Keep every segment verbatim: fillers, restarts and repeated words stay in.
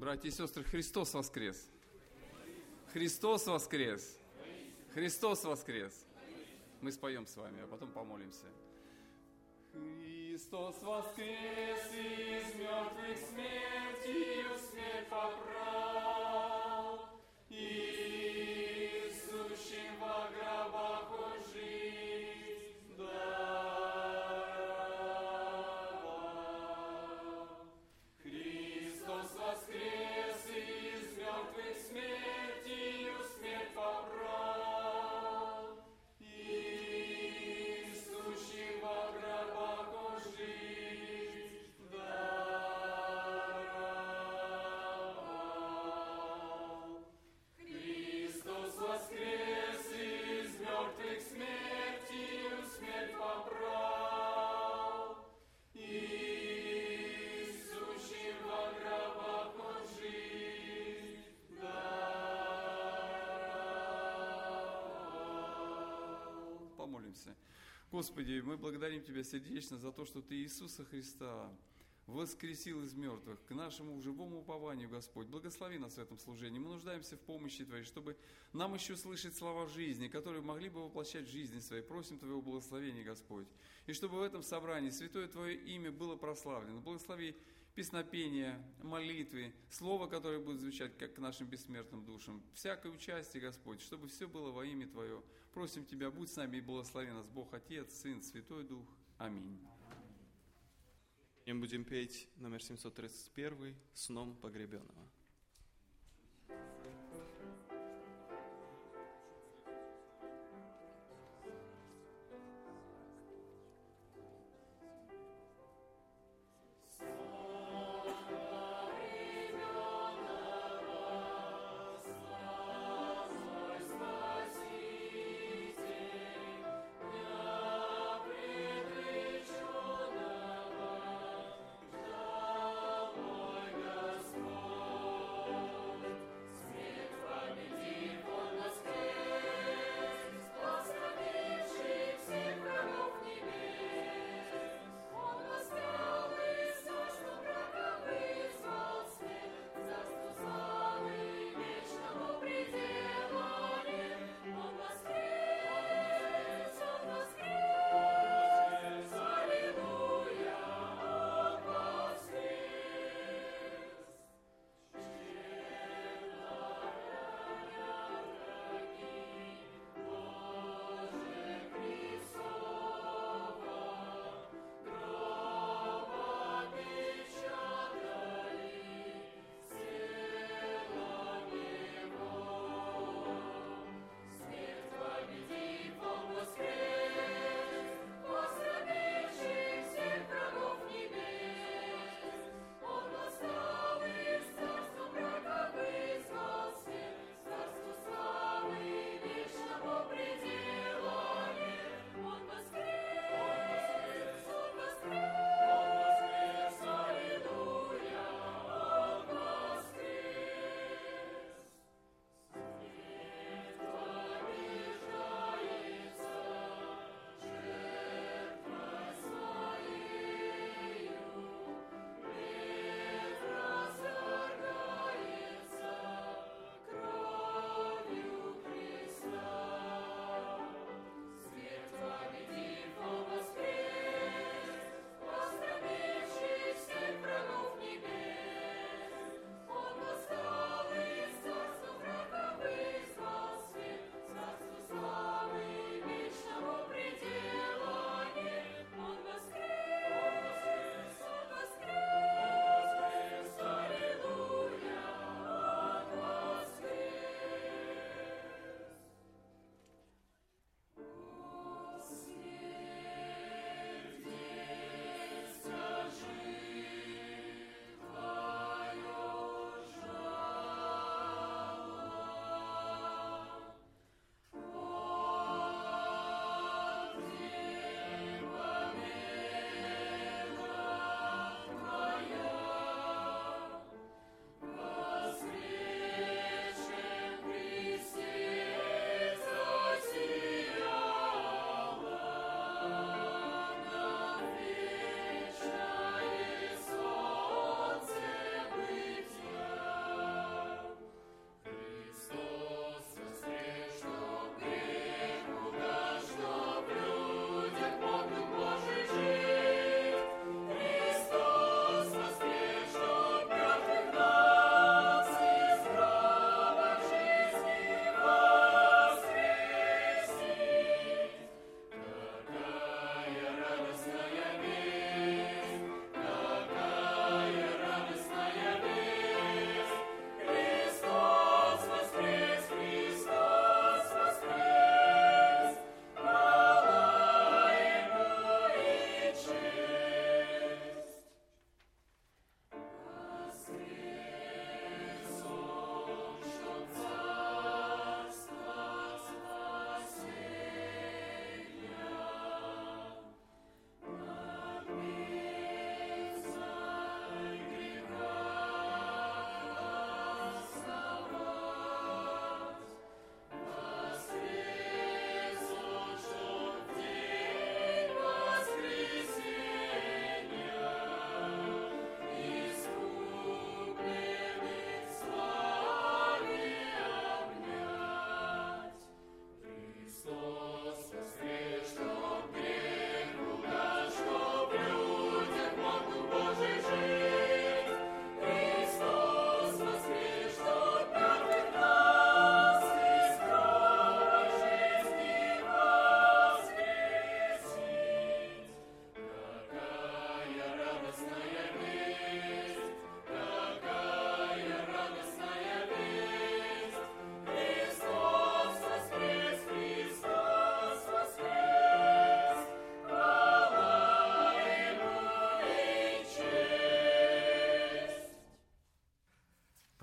Братья и сестры, Христос воскрес! Христос воскрес! Христос воскрес! Мы споем с вами, а потом помолимся. Христос воскрес, из мертвых смертью смерть побрал, и сущим во гробах он жизнь даровал. Христос воскрес, из мертвых смертью смерть побрал, и сущим во гробах он жизнь даровал. Христос воскрес, из мертвых смертью смерть побрал, и сущим во гробах он жизнь даровал. Помолимся. Господи, мы благодарим Тебя сердечно за то, что Ты Иисуса Христа воскресил из мертвых к нашему живому упованию, Господь. Благослови нас в этом служении. Мы нуждаемся в помощи Твоей, чтобы нам еще слышать слова жизни, которые могли бы воплощать в жизни своей. Просим Твоего благословения, Господь. И чтобы в этом собрании святое Твое имя было прославлено. Благослови песнопения, молитвы, слово, которое будет звучать как к нашим бессмертным душам. Всякое участие, Господь, чтобы все было во имя Твое. Просим Тебя, будь с нами и благослови нас Бог, Отец, Сын, Святой Дух. Аминь. И мы будем петь номер семьсот тридцать один «Сном погребенного». Господь.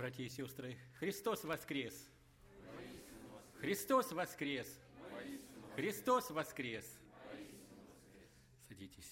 Братья и сестры, Христос воскрес! Христос воскрес! Христос воскрес! Садитесь.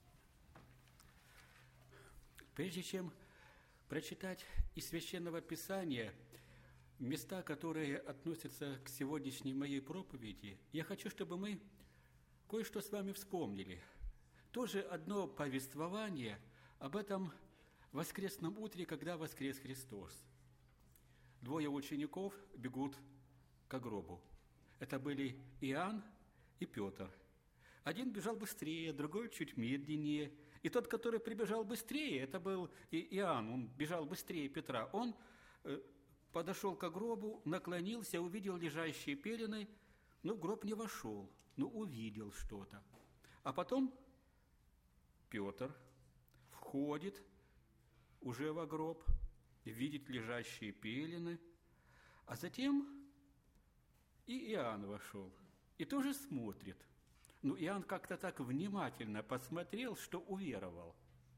Прежде чем прочитать из Священного Писания места, которые относятся к сегодняшней моей проповеди, я хочу, чтобы мы кое-что с вами вспомнили. Тоже одно повествование об этом воскресном утре, когда воскрес Христос. Двое учеников бегут к гробу. Это были Иоанн и Петр. Один бежал быстрее, другой чуть медленнее. И тот, который прибежал быстрее, это был и Иоанн, он бежал быстрее Петра. Он подошел к гробу, наклонился, увидел лежащие пелены, но в гроб не вошел, но увидел что-то. А потом Петр входит уже во гроб, видит лежащие пелены, а затем и Иоанн вошел, и тоже смотрит. Ну, Иоанн как-то так внимательно посмотрел, что уверовал.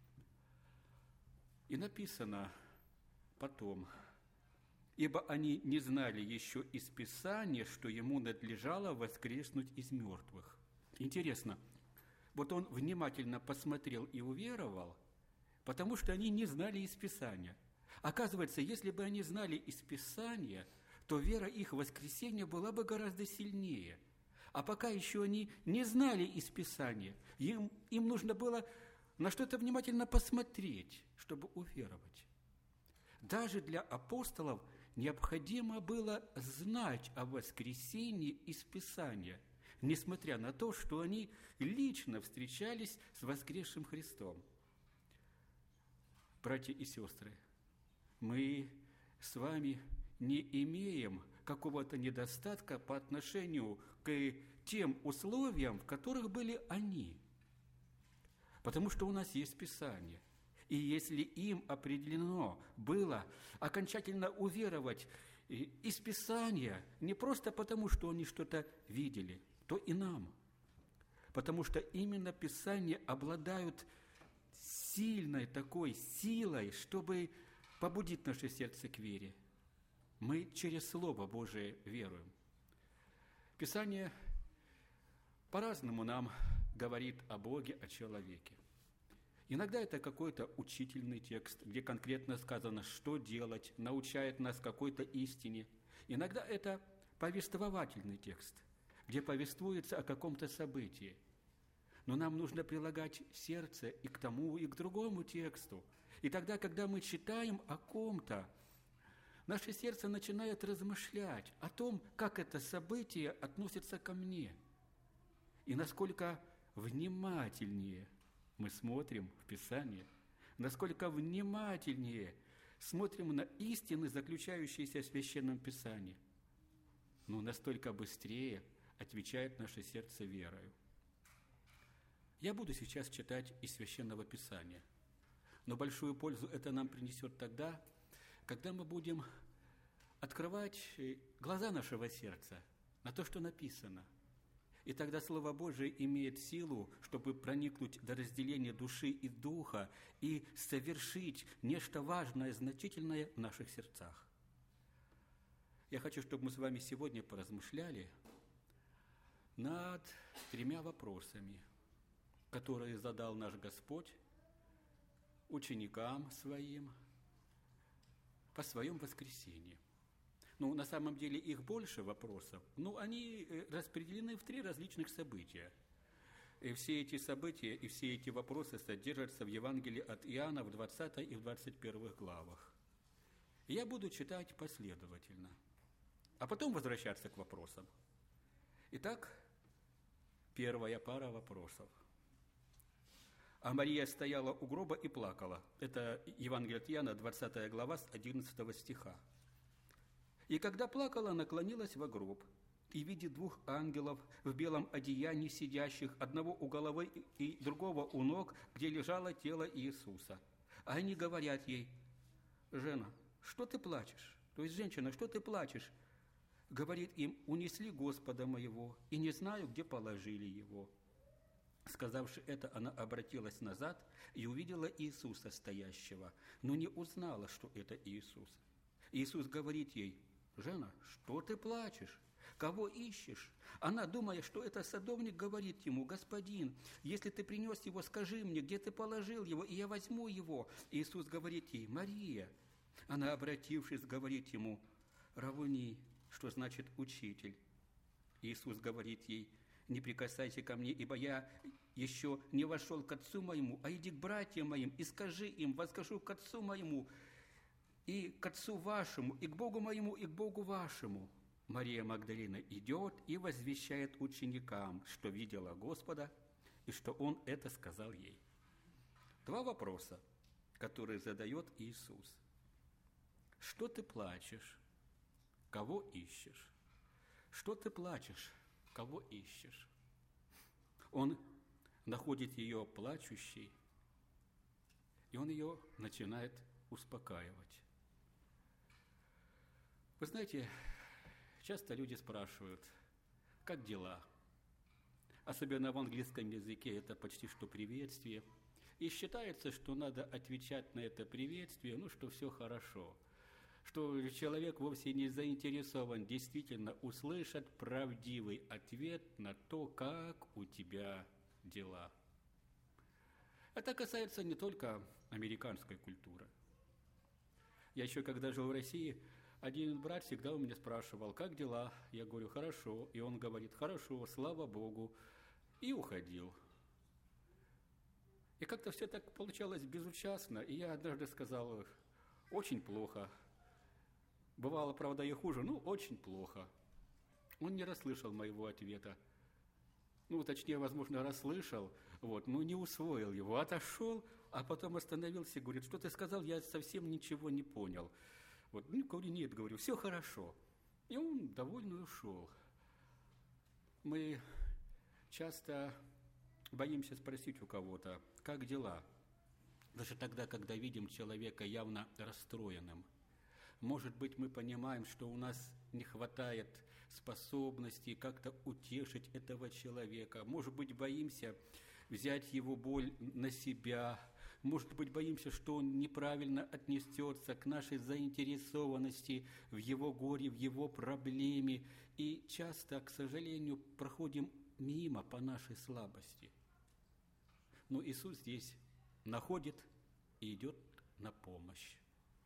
И написано потом: «Ибо они не знали еще из Писания, что ему надлежало воскреснуть из мертвых». Интересно, вот он внимательно посмотрел и уверовал, потому что они не знали из Писания. Оказывается, если бы они знали из Писания, то вера их в воскресение была бы гораздо сильнее. А пока еще они не знали из Писания, им, им нужно было на что-то внимательно посмотреть, чтобы уверовать. Даже для апостолов необходимо было знать о воскресении из Писания, несмотря на то, что они лично встречались с воскресшим Христом. Братья и сестры, мы с вами не имеем какого-то недостатка по отношению к тем условиям, в которых были они. Потому что у нас есть Писание. И если им определено было окончательно уверовать из Писания, не просто потому, что они что-то видели, то и нам. Потому что именно Писания обладают сильной такой силой, чтобы побудить наше сердце к вере. Мы через Слово Божие веруем. Писание по-разному нам говорит о Боге, о человеке. Иногда это какой-то учительный текст, где конкретно сказано, что делать, научает нас какой-то истине. Иногда это повествовательный текст, где повествуется о каком-то событии. Но нам нужно прилагать сердце и к тому, и к другому тексту. И тогда, когда мы читаем о ком-то, наше сердце начинает размышлять о том, как это событие относится ко мне. И насколько внимательнее мы смотрим в Писание, насколько внимательнее смотрим на истины, заключающиеся в Священном Писании, ну, настолько быстрее отвечает наше сердце верою. Я буду сейчас читать из Священного Писания, но большую пользу это нам принесет тогда, когда мы будем открывать глаза нашего сердца на то, что написано. И тогда Слово Божие имеет силу, чтобы проникнуть до разделения души и духа и совершить нечто важное, значительное в наших сердцах. Я хочу, чтобы мы с вами сегодня поразмышляли над тремя вопросами, которые задал наш Господь ученикам своим по своем воскресении. Ну, на самом деле их больше вопросов, но они распределены в три различных события. И все эти события и все эти вопросы содержатся в Евангелии от Иоанна в двадцатой и в двадцать первых главах. И я буду читать последовательно, а потом возвращаться к вопросам. Итак, первая пара вопросов. А Мария стояла у гроба и плакала. Это Евангелие от Иоанна, двадцатая глава, с одиннадцатого стиха. И когда плакала, наклонилась во гроб, и видит двух ангелов в белом одеянии сидящих, одного у головы и другого у ног, где лежало тело Иисуса. А они говорят ей: «Жена, что ты плачешь?» То есть, женщина, что ты плачешь? Говорит им: «Унесли Господа моего, и не знаю, где положили его». Сказавши это, она обратилась назад и увидела Иисуса стоящего, но не узнала, что это Иисус. Иисус говорит ей: «Жена, что ты плачешь? Кого ищешь?» Она, думая, что это садовник, говорит ему: «Господин, если ты принес его, скажи мне, где ты положил его, и я возьму его». Иисус говорит ей: «Мария». Она, обратившись, говорит ему: «Равуни», что значит «учитель». Иисус говорит ей: «Не прикасайся ко мне, ибо я еще не вошел к отцу моему, а иди к братьям моим и скажи им: восхожу к отцу моему и к отцу вашему, и к Богу моему, и к Богу вашему». Мария Магдалина идет и возвещает ученикам, что видела Господа и что Он это сказал ей. Два вопроса, которые задает Иисус. Что ты плачешь? Кого ищешь? Что ты плачешь? Кого ищешь? Он находит ее плачущей, и он ее начинает успокаивать. Вы знаете, часто люди спрашивают: как дела? Особенно в английском языке это почти что приветствие. И считается, что надо отвечать на это приветствие, ну, что все хорошо, что человек вовсе не заинтересован действительно услышать правдивый ответ на то, как у тебя дела. Это касается не только американской культуры. Я еще когда жил в России, один брат всегда у меня спрашивал: как дела? Я говорю: хорошо. И он говорит: хорошо, слава Богу. И уходил. И как-то все так получалось безучастно. И я однажды сказал: очень плохо. Бывало, правда, и хуже, ну, очень плохо. Он не расслышал моего ответа. Ну, точнее, возможно, расслышал, вот, но не усвоил его. Отошел, а потом остановился и говорит: что ты сказал, я совсем ничего не понял. Вот, ну, говорю: нет, говорю, все хорошо. И он довольно ушел. Мы часто боимся спросить у кого-то: как дела? Даже тогда, когда видим человека явно расстроенным. Может быть, мы понимаем, что у нас не хватает способностей как-то утешить этого человека. Может быть, боимся взять его боль на себя. Может быть, боимся, что он неправильно отнесется к нашей заинтересованности в его горе, в его проблеме. И часто, к сожалению, проходим мимо по нашей слабости. Но Иисус здесь находит и идет на помощь.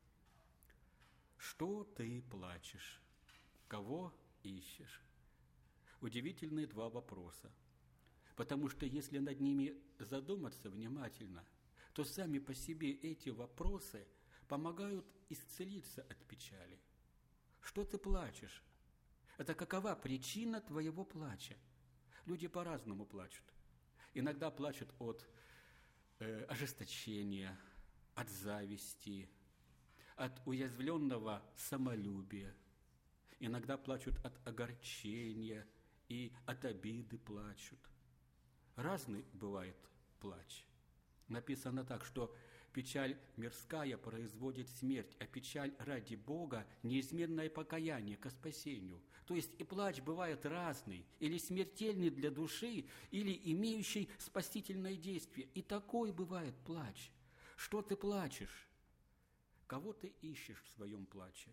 Что ты плачешь? Кого ищешь? Удивительные два вопроса. Потому что если над ними задуматься внимательно, то сами по себе эти вопросы помогают исцелиться от печали. Что ты плачешь? Это какова причина твоего плача? Люди по-разному плачут. Иногда плачут от э, ожесточения, от зависти, от уязвленного самолюбия. Иногда плачут от огорчения и от обиды плачут. Разный бывает плач. Написано так, что печаль мирская производит смерть, а печаль ради Бога – неизменное покаяние ко спасению. То есть и плач бывает разный, или смертельный для души, или имеющий спасительное действие. И такой бывает плач. Что ты плачешь? Кого ты ищешь в своем плаче?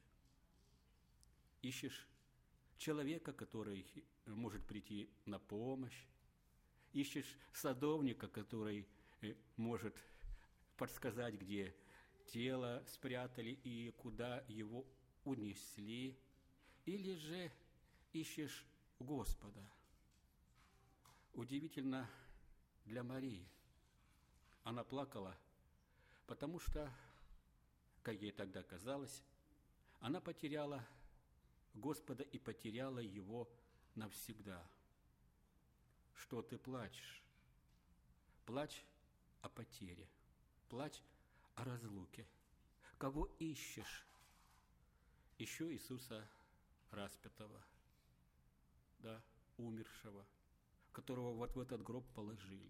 Ищешь человека, который может прийти на помощь? Ищешь садовника, который может подсказать, где тело спрятали и куда его унесли? Или же ищешь Господа? Удивительно для Марии. Она плакала, потому что, как ей тогда казалось, она потеряла Господа и потеряла Его навсегда. Что ты плачешь? Плачь о потере, плачь о разлуке. Кого ищешь? Ищу Иисуса распятого, да, умершего, которого вот в этот гроб положили.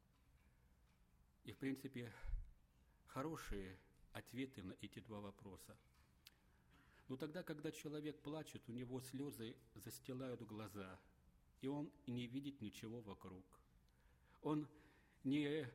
И, в принципе, хорошие ответы на эти два вопроса. Но тогда, когда человек плачет, у него слезы застилают глаза, и он не видит ничего вокруг. Он не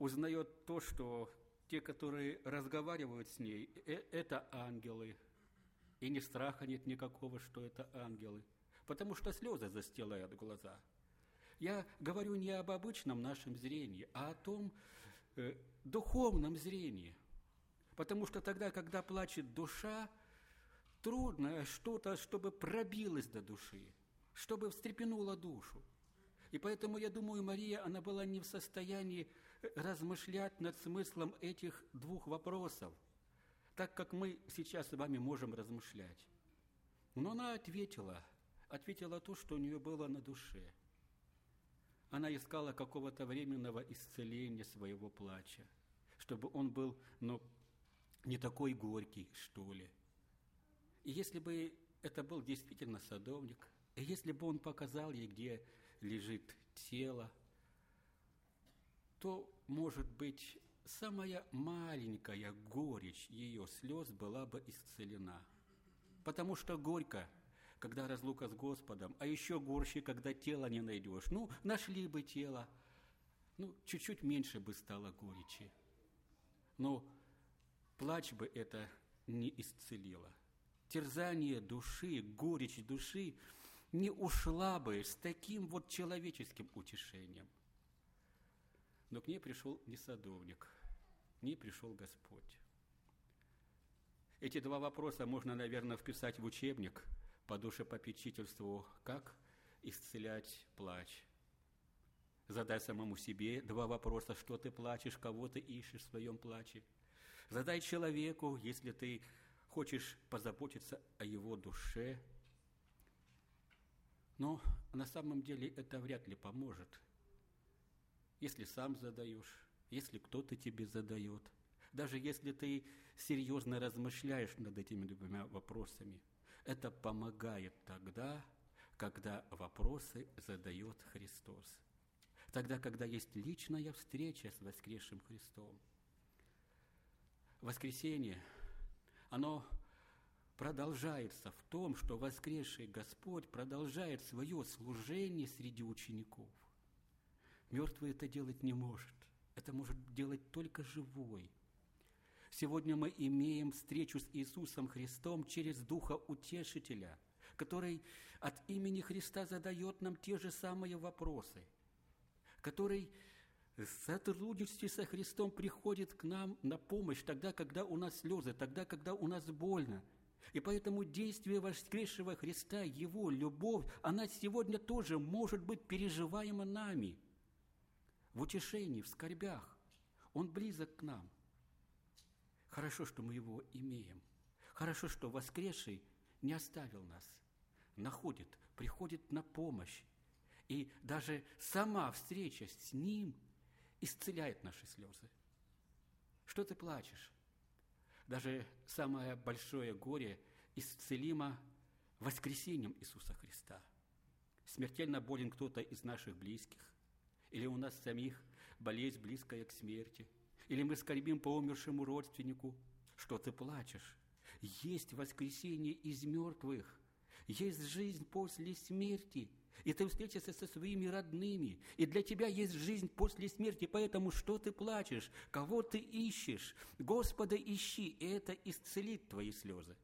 узнает то, что те, которые разговаривают с ней, это ангелы, И ни страха нет никакого, что это ангелы, потому что слезы застилают глаза. Я говорю не об обычном нашем зрении, а о том э, духовном зрении. Потому что тогда, когда плачет душа, трудно что-то, чтобы пробилось до души, чтобы встрепенуло душу. И поэтому, я думаю, Мария, она была не в состоянии размышлять над смыслом этих двух вопросов, так как мы сейчас с вами можем размышлять. Но она ответила, ответила то, что у нее было на душе. Она искала какого-то временного исцеления своего плача, чтобы он был, ну, не такой горький, что ли. И если бы это был действительно садовник, и если бы он показал ей, где лежит тело, то, может быть, самая маленькая горечь ее слез была бы исцелена. Потому что горько, когда разлука с Господом, а еще горше, когда тело не найдешь. Ну, нашли бы тело, ну, чуть-чуть меньше бы стало горечи. Но плач бы это не исцелило. Терзание души, горечь души не ушла бы с таким вот человеческим утешением. Но к ней пришел не садовник, к ней пришел Господь. Эти два вопроса можно, наверное, вписать в учебник по душепопечительству, как исцелять плач. Задай самому себе два вопроса: что ты плачешь, кого ты ищешь в своем плаче. Задай человеку, если ты хочешь позаботиться о его душе. Но на самом деле это вряд ли поможет, если сам задаешь, если кто-то тебе задает, даже если ты серьезно размышляешь над этими двумя вопросами. Это помогает тогда, когда вопросы задает Христос. Тогда, когда есть личная встреча с воскресшим Христом. Воскресение, оно продолжается в том, что воскресший Господь продолжает свое служение среди учеников. Мертвый это делать не может. Это может делать только живой. Сегодня мы имеем встречу с Иисусом Христом через Духа Утешителя, который от имени Христа задает нам те же самые вопросы, который в сотрудничестве со Христом приходит к нам на помощь тогда, когда у нас слезы, тогда, когда у нас больно. И поэтому действие воскресшего Христа, Его любовь, она сегодня тоже может быть переживаема нами в утешении, в скорбях. Он близок к нам. Хорошо, что мы Его имеем. Хорошо, что воскресший не оставил нас. Находит, приходит на помощь. И даже сама встреча с Ним исцеляет наши слезы. Что ты плачешь? Даже самое большое горе исцелимо воскресением Иисуса Христа. Смертельно болен кто-то из наших близких, или у нас самих болезнь близкая к смерти, или мы скорбим по умершему родственнику. Что ты плачешь? Есть воскресение из мертвых, есть жизнь после смерти, и ты встретишься со своими родными, и для тебя есть жизнь после смерти, поэтому что ты плачешь, кого ты ищешь? Господа ищи, и это исцелит твои слезы.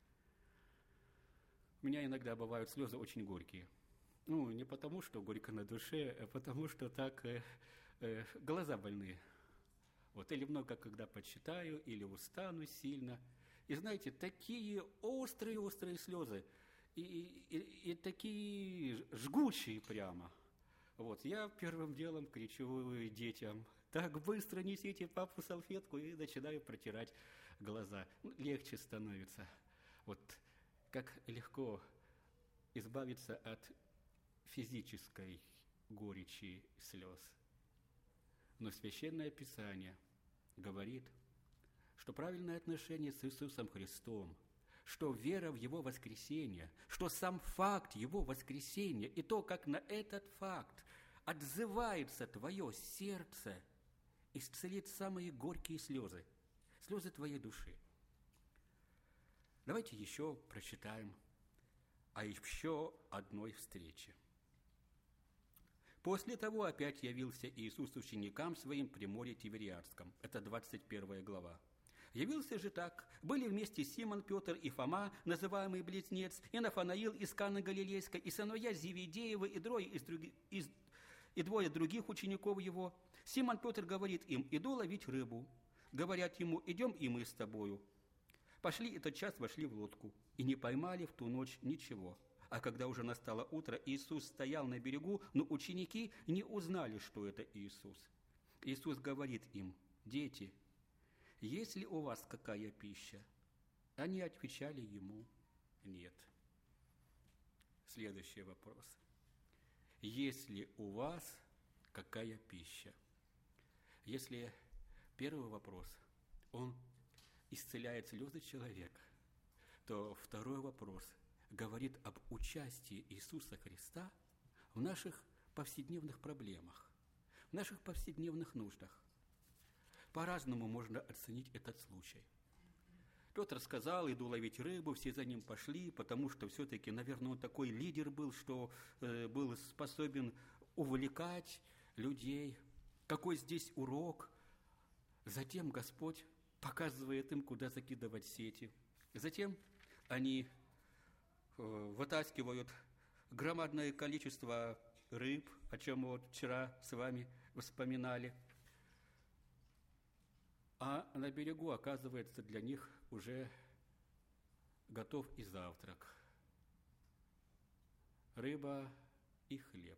У меня иногда бывают слезы очень горькие. Ну, не потому, что горько на душе, а потому, что так э, э, глаза больные. Вот, или много, когда почитаю, или устану сильно. И знаете, такие острые-острые слезы, и, и, и, и такие жгучие прямо. Вот, я первым делом кричу детям: так быстро несите папу салфетку, и начинаю протирать глаза. Легче становится. Вот, как легко избавиться от физической горечи слез. Но Священное Писание говорит, что правильное отношение с Иисусом Христом, что вера в Его воскресение, что сам факт Его воскресения и то, как на этот факт отзывается твое сердце, исцелит самые горькие слезы, слезы твоей души. Давайте еще прочитаем о еще одной встрече. После того опять явился Иисус ученикам своим при море Тивериадском. Это двадцать первая глава. Явился же так. Были вместе Симон, Петр и Фома, называемый Близнец, и Нафанаил из Каны Галилейской, и сыновья Зеведеева, и двое, из други, из, и двое других учеников его. Симон Петр говорит им: иду ловить рыбу. Говорят ему: идем и мы с тобою. Пошли, и тотчас вошли в лодку, и не поймали в ту ночь ничего. А когда уже настало утро, Иисус стоял на берегу, но ученики не узнали, что это Иисус. Иисус говорит им: дети, есть ли у вас какая пища? Они отвечали ему: нет. Следующий вопрос. Есть ли у вас какая пища? Если первый вопрос, он исцеляет слезы человека, то второй вопрос говорит об участии Иисуса Христа в наших повседневных проблемах, в наших повседневных нуждах. По-разному можно оценить этот случай. Петр сказал: иду ловить рыбу, все за ним пошли, потому что все-таки, наверное, он такой лидер был, что э, был способен увлекать людей. Какой здесь урок? Затем Господь показывает им, куда закидывать сети. Затем они э, вытаскивают громадное количество рыб, о чем мы вот вчера с вами вспоминали. А на берегу, оказывается, для них уже готов и завтрак. Рыба и хлеб.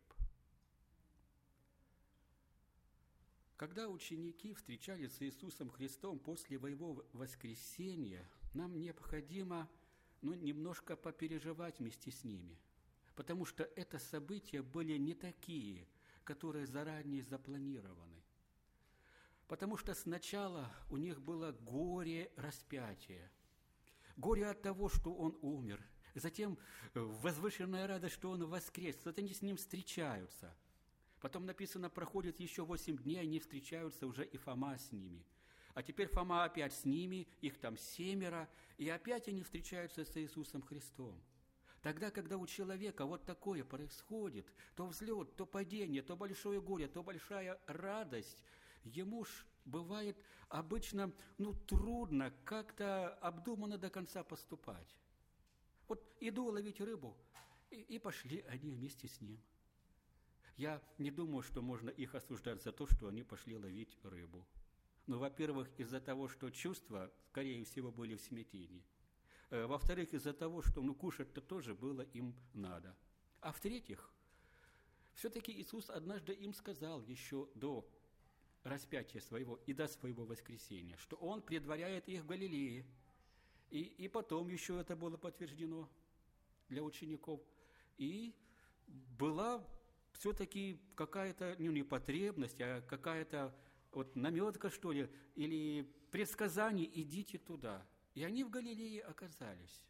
Когда ученики встречались с Иисусом Христом после Его воскресения, нам необходимо ну, немножко попереживать вместе с ними, потому что это события были не такие, которые заранее запланированы. Потому что сначала у них было горе распятия, горе от того, что Он умер, затем возвышенная радость, что Он воскрес, вот они с Ним встречаются. Потом написано, проходит еще восемь дней, они встречаются уже и Фома с ними. А теперь Фома опять с ними, их там семеро, и опять они встречаются с Иисусом Христом. Тогда, когда у человека вот такое происходит, то взлет, то падение, то большое горе, то большая радость, ему ж бывает обычно ну, трудно как-то обдуманно до конца поступать. Вот иду ловить рыбу, и, и пошли они вместе с ним. Я не думаю, что можно их осуждать за то, что они пошли ловить рыбу. Ну, во-первых, из-за того, что чувства, скорее всего, были в смятении. Во-вторых, из-за того, что ну, кушать-то тоже было им надо. А в-третьих, все-таки Иисус однажды им сказал еще до распятия своего и до своего воскресения, что Он предваряет их в Галилее. И, и потом еще это было подтверждено для учеников. И была все-таки какая-то ну, не потребность, а какая-то вот наметка, что ли, или предсказание: идите туда. И они в Галилее оказались.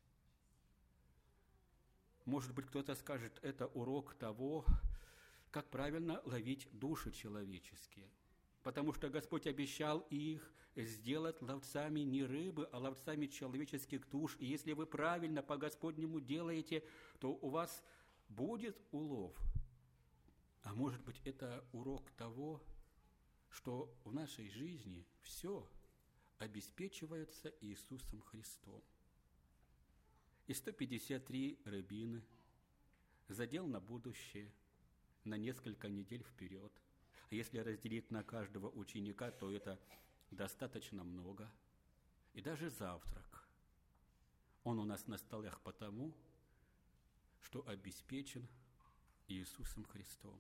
Может быть, кто-то скажет, это урок того, как правильно ловить души человеческие. Потому что Господь обещал их сделать ловцами не рыбы, а ловцами человеческих душ. И если вы правильно по Господнему делаете, то у вас будет улов. А может быть, это урок того, что в нашей жизни все обеспечивается Иисусом Христом. И сто пятьдесят три рыбины, задел на будущее, на несколько недель вперед. А если разделить на каждого ученика, то это достаточно много. И даже завтрак, он у нас на столах потому, что обеспечен Иисусом Христом.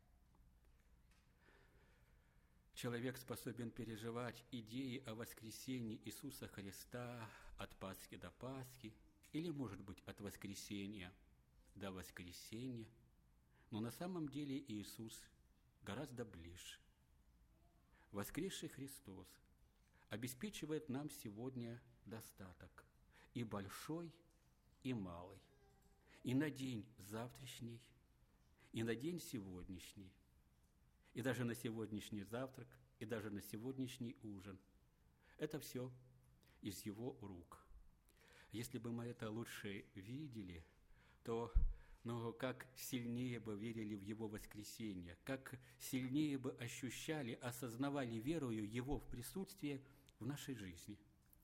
Человек способен переживать идеи о воскресении Иисуса Христа от Пасхи до Пасхи, или, может быть, от воскресения до воскресения, но на самом деле Иисус гораздо ближе. Воскресший Христос обеспечивает нам сегодня достаток, и большой, и малый, и на день завтрашний, и на день сегодняшний, и даже на сегодняшний завтрак, и даже на сегодняшний ужин. Это все из Его рук. Если бы мы это лучше видели, то ну, как сильнее бы верили в Его воскресение, как сильнее бы ощущали, осознавали верою Его в присутствие в нашей жизни.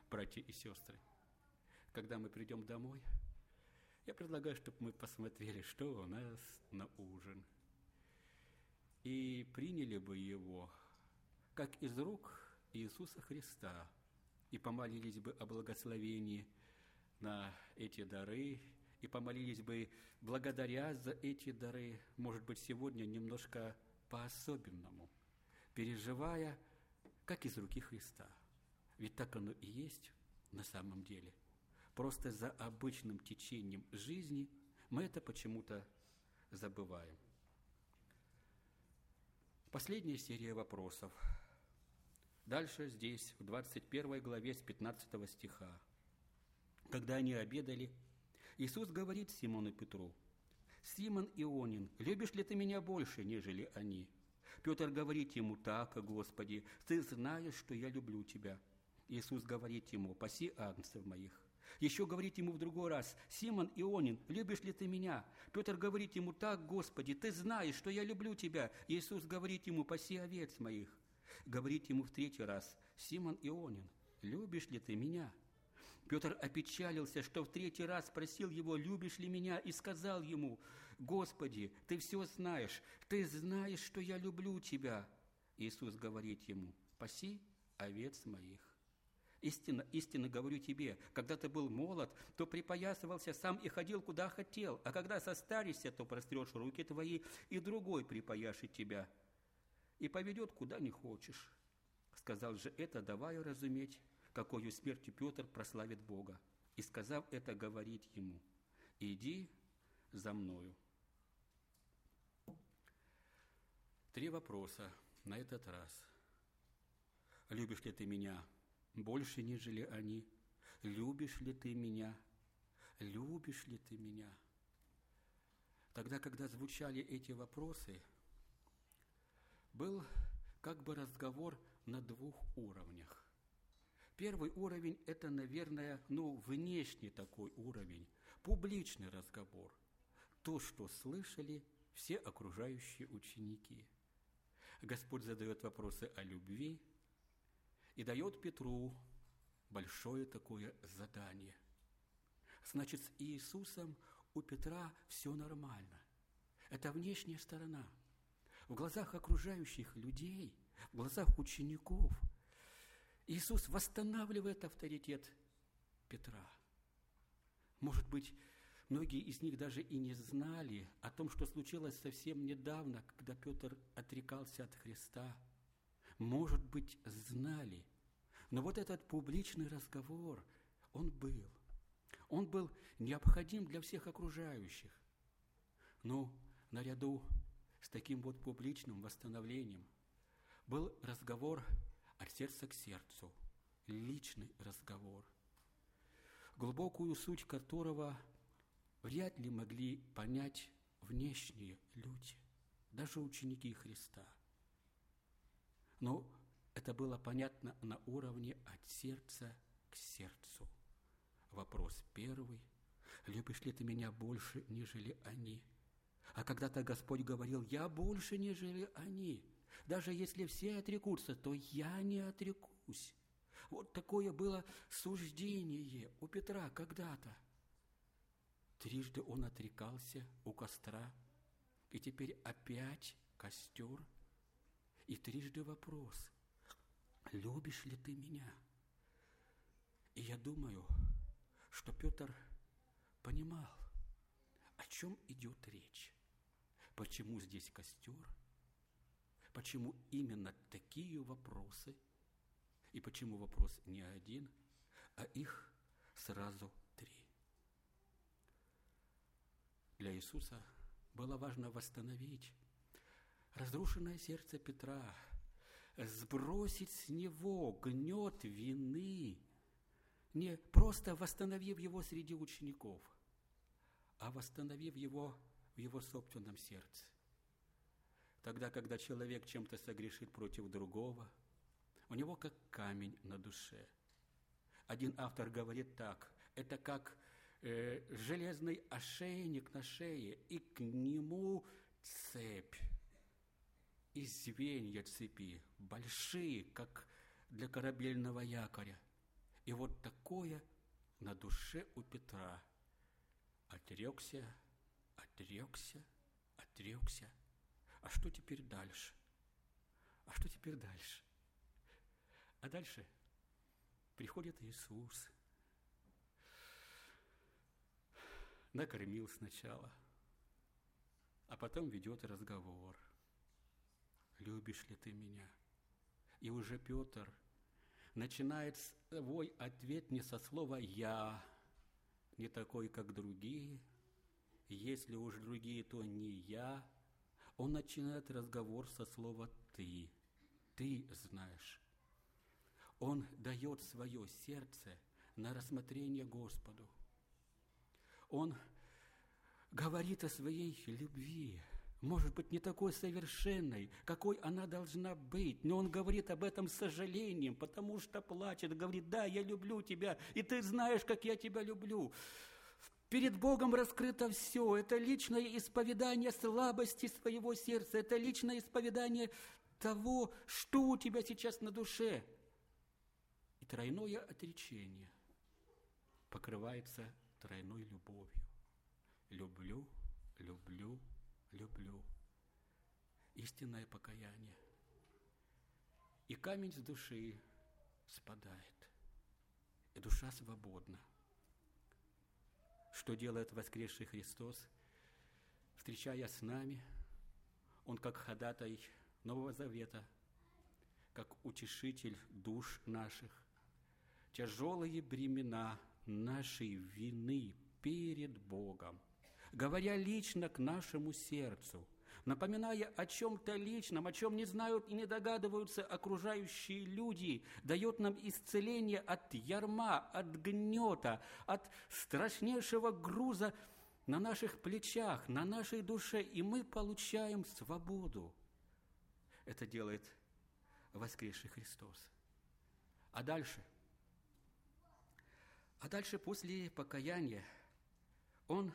братья и сестры, когда мы придем домой, я предлагаю, чтобы мы посмотрели, что у нас на ужин, и приняли бы его, как из рук Иисуса Христа, и помолились бы о благословении на эти дары, и помолились бы, благодаря за эти дары, может быть, сегодня немножко по-особенному, переживая, как из руки Христа. Ведь так оно и есть на самом деле. Просто за обычным течением жизни мы это почему-то забываем. Последняя серия вопросов. Дальше здесь, в двадцать первой главе с пятнадцатого стиха. Когда они обедали, Иисус говорит Симону Петру: «Симон Ионин, любишь ли ты меня больше, нежели они?» Петр говорит ему: «Так, Господи, ты знаешь, что я люблю тебя». Иисус говорит ему: «Паси агнцев моих». Еще говорит ему в другой раз: «Симон Ионин, любишь ли ты меня?» Петр говорит ему: «Так, Господи, ты знаешь, что я люблю тебя». Иисус говорит ему: «Паси овец моих». Говорит ему в третий раз: «Симон Ионин, любишь ли ты меня?» Петр опечалился, что в третий раз спросил его: «Любишь ли меня?» и сказал ему: «Господи, ты все знаешь, ты знаешь, что я люблю тебя». Иисус говорит ему: «Паси овец моих». Истинно, истинно говорю тебе, когда ты был молод, то припоясывался сам и ходил, куда хотел, а когда состаришься, то прострешь руки твои, и другой припояшет тебя и поведет, куда не хочешь. Сказал же это, давая разуметь, какою смертью Петр прославит Бога. И, сказав это, говорит ему: «Иди за мною». Три вопроса на этот раз. Любишь ли ты меня больше, нежели они? Любишь ли ты меня? Любишь ли ты меня? Тогда, когда звучали эти вопросы, был как бы разговор на двух уровнях. Первый уровень – это, наверное, ну, внешний такой уровень, публичный разговор. То, что слышали все окружающие ученики. Господь задает вопросы о любви и дает Петру большое такое задание. Значит, с Иисусом у Петра все нормально. Это внешняя сторона. В глазах окружающих людей, в глазах учеников Иисус восстанавливает авторитет Петра. Может быть, многие из них даже и не знали о том, что случилось совсем недавно, когда Петр отрекался от Христа. Может быть, знали. Но вот этот публичный разговор, он был. Он был необходим для всех окружающих. Но наряду с таким вот публичным восстановлением был разговор от сердца к сердцу, личный разговор, глубокую суть которого вряд ли могли понять внешние люди, даже ученики Христа. Но это было понятно на уровне от сердца к сердцу. Вопрос первый: любишь ли ты меня больше, нежели они? А когда-то Господь говорил: я больше, нежели они. Даже если все отрекутся, то я не отрекусь. Вот такое было суждение у Петра когда-то. Трижды он отрекался у костра, и теперь опять костер, и трижды вопрос: любишь ли ты меня? И я думаю, что Петр понимал, о чем идет речь, почему здесь костер, почему именно такие вопросы, и почему вопрос не один, а их сразу три. Для Иисуса было важно восстановить разрушенное сердце Петра, сбросить с него гнет вины, не просто восстановив его среди учеников, а восстановив его в его собственном сердце. Тогда, когда человек чем-то согрешит против другого, у него как камень на душе. Один автор говорит так: это как э, железный ошейник на шее, и к нему цепь, и звенья цепи, большие, как для корабельного якоря. И вот такое на душе у Петра. Отрекся, отрекся, отрекся. А что теперь дальше? А что теперь дальше? А дальше приходит Иисус. Накормил сначала, а потом ведет разговор. Любишь ли ты меня? И уже Петр начинает свой ответ не со слова «я», не такой, как другие. Если уж другие, то не я. Он начинает разговор со слова «ты». Ты знаешь. Он дает свое сердце на рассмотрение Господу. Он говорит о своей любви. Может быть, не такой совершенной, какой она должна быть, но он говорит об этом с сожалением, потому что плачет, говорит: да, я люблю тебя, и ты знаешь, как я тебя люблю. Перед Богом раскрыто все. Это личное исповедание слабости своего сердца, это личное исповедание того, что у тебя сейчас на душе. И тройное отречение покрывается тройной любовью. Люблю, люблю, люблю. Истинное покаяние. И камень с души спадает. И душа свободна. Что делает воскресший Христос? Встречая с нами, Он как ходатай Нового Завета, как утешитель душ наших, тяжелые бремена нашей вины перед Богом, говоря лично к нашему сердцу, напоминая о чем-то личном, о чем не знают и не догадываются окружающие люди, дает нам исцеление от ярма, от гнета, от страшнейшего груза на наших плечах, на нашей душе, и мы получаем свободу. Это делает воскресший Христос. А дальше? А дальше, после покаяния, Он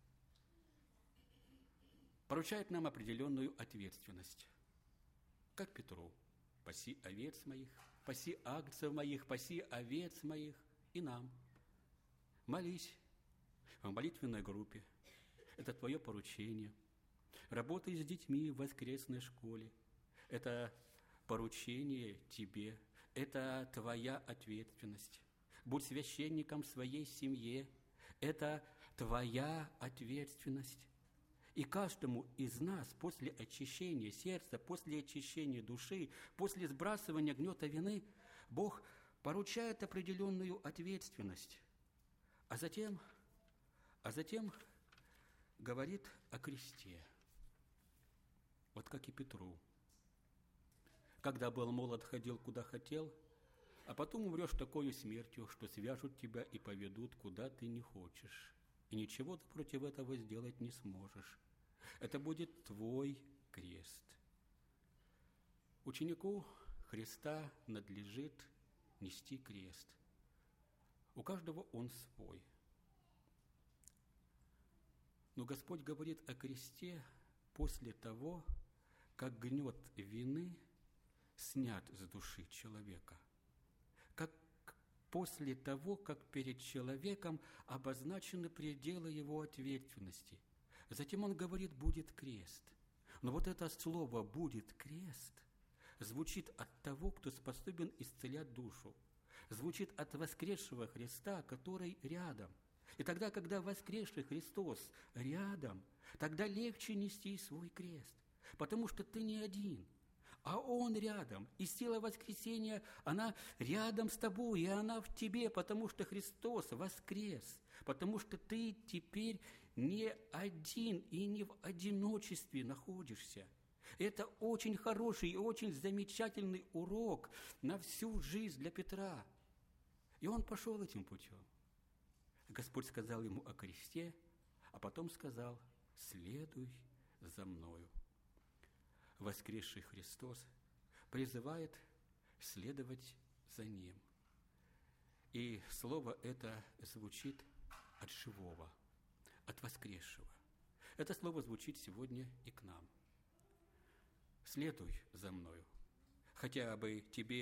поручает нам определенную ответственность. Как Петру: паси овец моих, паси агнцев моих, паси овец моих. И нам: молись в молитвенной группе. Это твое поручение. Работай с детьми в воскресной школе. Это поручение тебе. Это твоя ответственность. Будь священником в своей семье. Это твоя ответственность. И каждому из нас после очищения сердца, после очищения души, после сбрасывания гнета вины, Бог поручает определенную ответственность. А затем, а затем говорит о кресте. Вот как и Петру. Когда был молод, ходил куда хотел, а потом умрешь такой смертью, что свяжут тебя и поведут, куда ты не хочешь. И ничего ты против этого сделать не сможешь. Это будет твой крест. Ученику Христа надлежит нести крест. У каждого он свой. Но Господь говорит о кресте после того, как гнет вины снят с души человека. Как после того, как перед человеком обозначены пределы его ответственности. Затем он говорит: будет крест. Но вот это слово «будет крест» звучит от того, кто способен исцелять душу. Звучит от воскресшего Христа, который рядом. И тогда, когда воскресший Христос рядом, тогда легче нести свой крест. Потому что ты не один, а Он рядом. И сила воскресения, она рядом с тобой, и она в тебе, потому что Христос воскрес. Потому что ты теперь не один и не в одиночестве находишься. Это очень хороший и очень замечательный урок на всю жизнь для Петра. И он пошел этим путем. Господь сказал ему о кресте, а потом сказал: следуй за мною. Воскресший Христос призывает следовать за Ним. И слово это звучит от живого, от воскресшего. Это слово звучит сегодня и к нам. Следуй за мною. Хотя бы тебе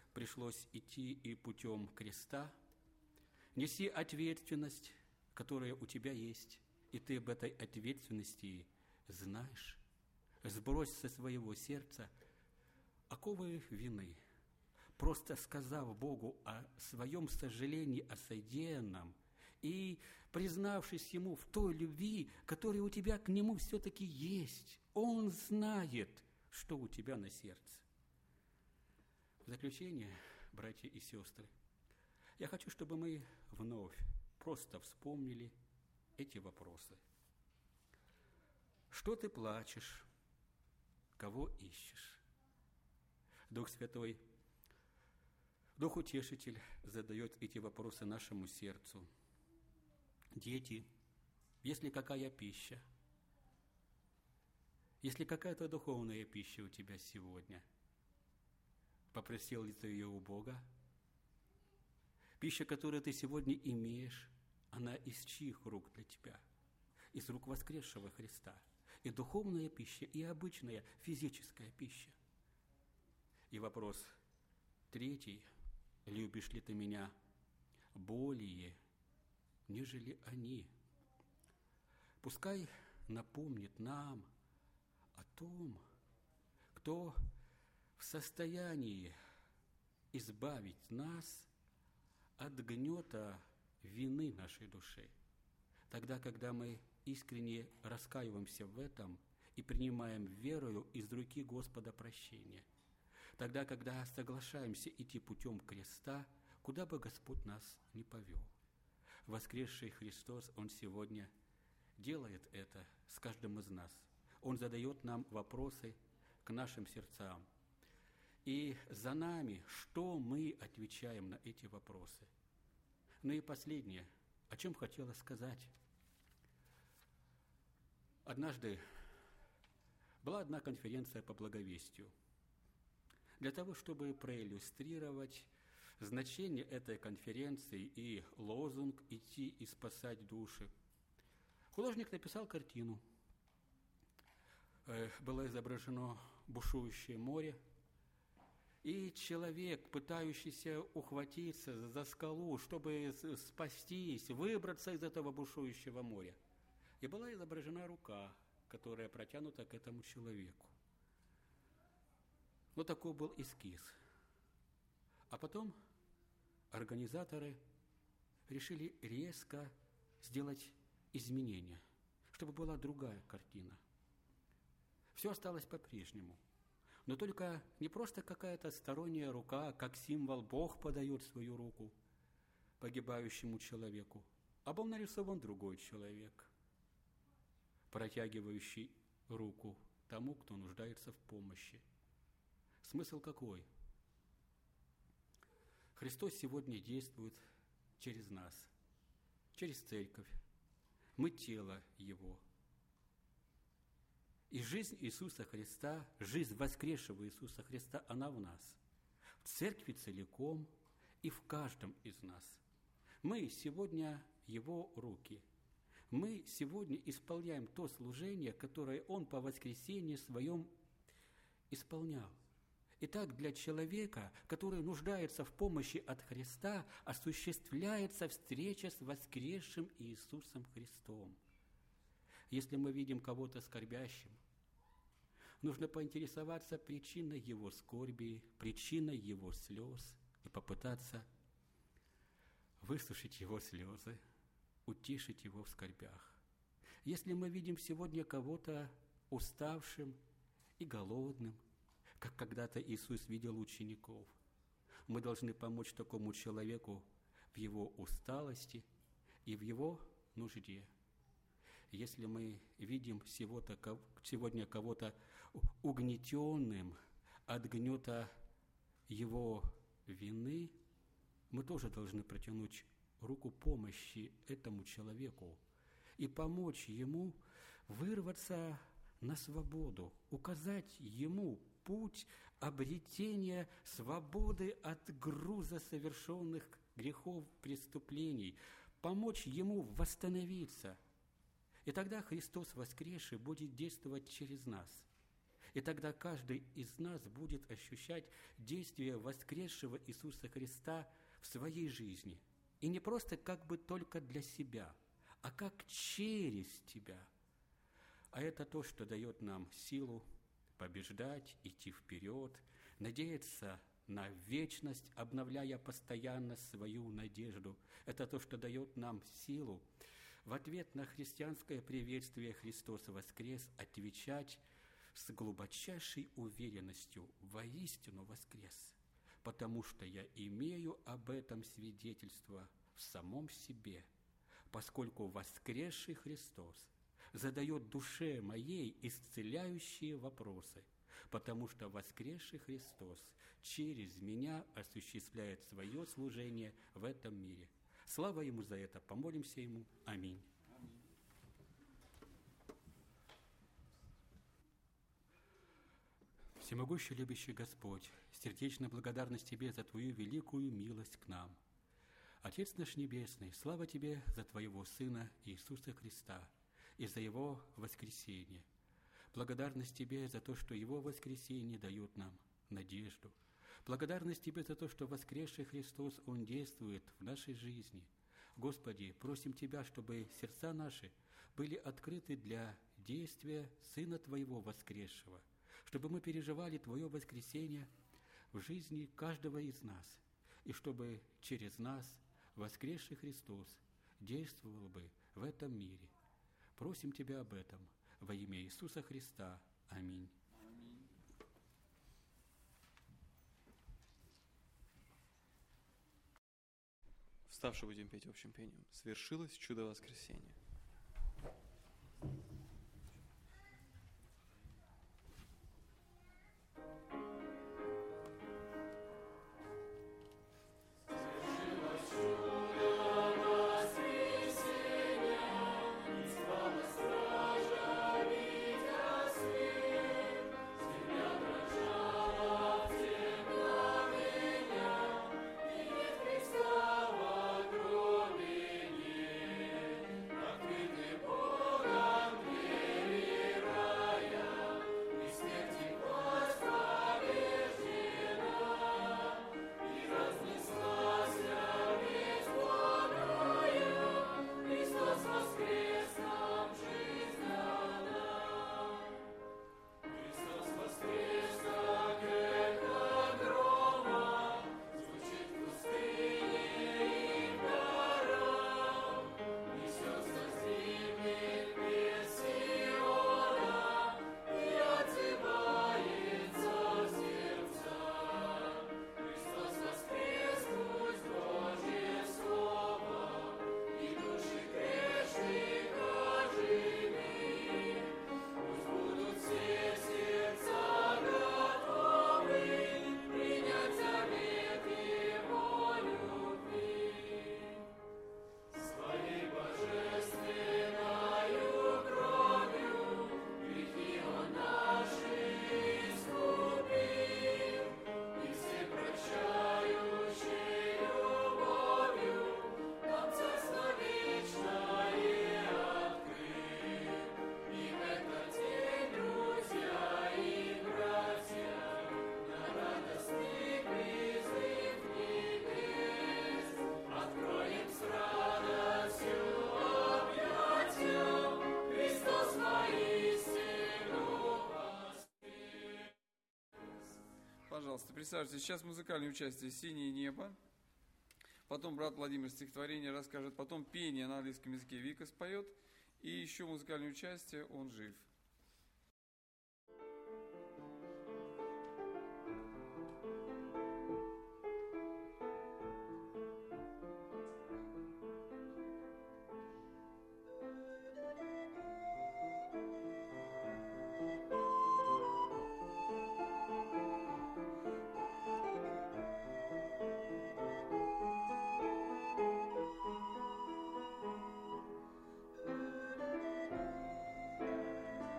пришлось идти и путем креста, неси ответственность, которая у тебя есть, и ты об этой ответственности знаешь. Сбрось со своего сердца оковы вины, просто сказав Богу о своем сожалении о содеянном и признавшись Ему в той любви, которая у тебя к Нему все-таки есть. Он знает, что у тебя на сердце. В заключение, братья и сестры, я хочу, чтобы мы вновь просто вспомнили эти вопросы. Что ты плачешь? Кого ищешь? Дух Святой, Дух Утешитель задает эти вопросы нашему сердцу. Дети, есть ли какая пища? Есть ли какая-то духовная пища у тебя сегодня? Попросил ли ты ее у Бога? Пища, которую ты сегодня имеешь, она из чьих рук для тебя? Из рук воскресшего Христа. И духовная пища, и обычная физическая пища. И вопрос третий. Любишь ли ты меня более, нежели они? Пускай напомнит нам о том, кто в состоянии избавить нас от гнета вины нашей души. Тогда, когда мы искренне раскаиваемся в этом и принимаем верою из руки Господа прощение. Тогда, когда соглашаемся идти путем креста, куда бы Господь нас ни повел. Воскресший Христос, Он сегодня делает это с каждым из нас. Он задает нам вопросы к нашим сердцам. И за нами, что мы отвечаем на эти вопросы. Ну и последнее, о чем хотела сказать. Однажды была одна конференция по благовестию. Для того, чтобы проиллюстрировать значение этой конференции и лозунг «Идти и спасать души», художник написал картину. Было изображено бушующее море, и человек, пытающийся ухватиться за скалу, чтобы спастись, выбраться из этого бушующего моря. И была изображена рука, которая протянута к этому человеку. Вот такой был эскиз. А потом организаторы решили резко сделать изменения, чтобы была другая картина. Все осталось по-прежнему. Но только не просто какая-то сторонняя рука, как символ Бог подает свою руку погибающему человеку, а был нарисован другой человек, протягивающий руку тому, кто нуждается в помощи. Смысл какой? Христос сегодня действует через нас, через церковь. Мы тело Его. И жизнь Иисуса Христа, жизнь воскресшего Иисуса Христа, она в нас. В церкви целиком и в каждом из нас. Мы сегодня Его руки. Мы сегодня исполняем то служение, которое Он по воскресенье своем исполнял. Итак, для человека, который нуждается в помощи от Христа, осуществляется встреча с воскресшим Иисусом Христом. Если мы видим кого-то скорбящим, нужно поинтересоваться причиной его скорби, причиной его слез и попытаться высушить его слезы, утешить его в скорбях. Если мы видим сегодня кого-то уставшим и голодным, как когда-то Иисус видел учеников, мы должны помочь такому человеку в его усталости и в его нужде. Если мы видим сегодня кого-то угнетенным от гнета его вины, мы тоже должны протянуть руку помощи этому человеку и помочь ему вырваться на свободу, указать ему путь обретения свободы от груза совершенных грехов, преступлений, помочь ему восстановиться. И тогда Христос воскресший будет действовать через нас. И тогда каждый из нас будет ощущать действие воскресшего Иисуса Христа в своей жизни. И не просто как бы только для себя, а как через тебя. А это то, что дает нам силу побеждать, идти вперед, надеяться на вечность, обновляя постоянно свою надежду. Это то, что дает нам силу в ответ на христианское приветствие «Христос воскрес» отвечать с глубочайшей уверенностью «Воистину воскрес», потому что я имею об этом свидетельство в самом себе, поскольку воскресший Христос задает душе моей исцеляющие вопросы, потому что воскресший Христос через меня осуществляет свое служение в этом мире. Слава Ему за это. Помолимся Ему. Аминь. Всемогущий, любящий Господь, сердечная благодарность Тебе за Твою великую милость к нам. Отец наш Небесный, слава Тебе за Твоего Сына Иисуса Христа и за Его воскресение. Благодарность Тебе за то, что Его воскресение дает нам надежду. Благодарность Тебе за то, что воскресший Христос, Он действует в нашей жизни. Господи, просим Тебя, чтобы сердца наши были открыты для действия Сына Твоего воскресшего, чтобы мы переживали Твое воскресение в жизни каждого из нас, и чтобы через нас воскресший Христос действовал бы в этом мире. Просим Тебя об этом во имя Иисуса Христа. Аминь. Вставши будем петь общим пением. Свершилось чудо воскресения. Пожалуйста, присаживайтесь. Сейчас музыкальное участие «Синее небо». Потом брат Владимир стихотворение расскажет. Потом пение на английском языке Вика споет. И еще музыкальное участие «Он жив». Thank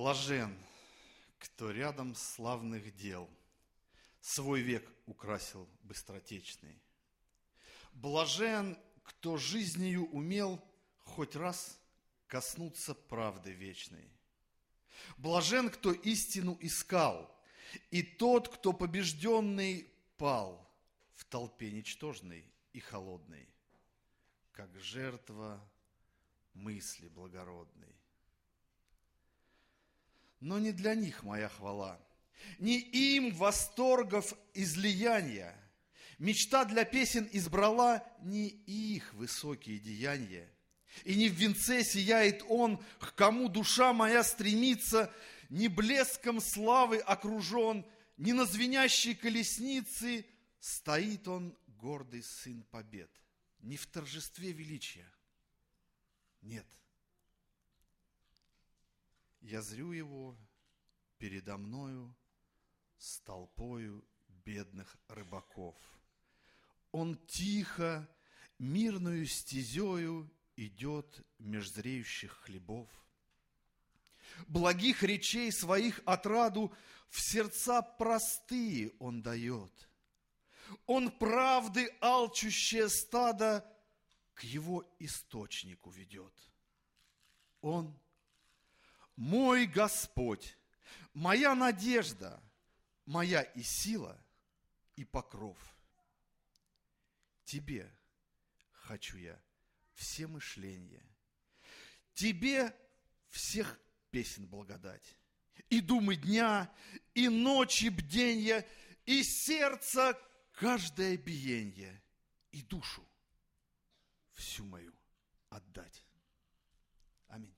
Блажен, кто рядом славных дел свой век украсил быстротечный. Блажен, кто жизнью умел хоть раз коснуться правды вечной. Блажен, кто истину искал, и тот, кто побежденный пал в толпе ничтожной и холодной, как жертва мысли благородной. Но не для них моя хвала, не им восторгов излияния. Мечта для песен избрала не их высокие деяния. И не в венце сияет он, к кому душа моя стремится, не блеском славы окружен, не на звенящей колеснице стоит он, гордый сын побед. Не в торжестве величия, нет. Я зрю его передо мною с толпою бедных рыбаков. Он тихо, мирную стезею идет меж зреющих хлебов. Благих речей своих отраду в сердца простые он дает. Он правды алчущее стадо к его источнику ведет. Он мой Господь, моя надежда, моя и сила, и покров. Тебе хочу я все мышления, тебе всех песен благодать, и думы дня, и ночи бденья, и сердца каждое биенье, и душу всю мою отдать. Аминь.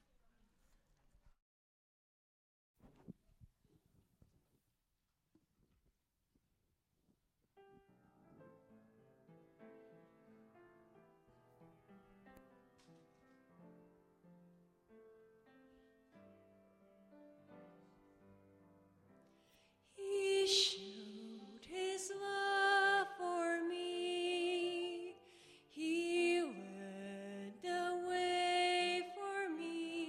He showed his love for me. He went away for me.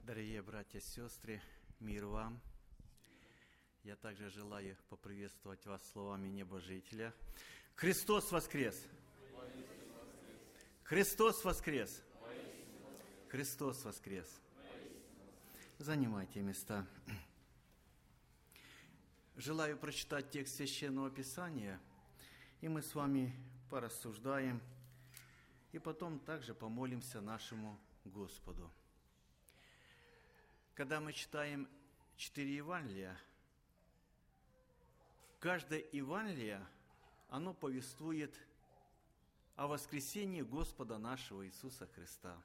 Дорогие братья и сестры, мир вам. Я также желаю поприветствовать вас словами небожителя. Христос воскрес! Христос воскрес! Христос воскрес! Занимайте места. Желаю прочитать текст Священного Писания, и мы с вами порассуждаем, и потом также помолимся нашему Господу. Когда мы читаем четыре Евангелия, каждое Евангелие, оно повествует о воскресении Господа нашего Иисуса Христа.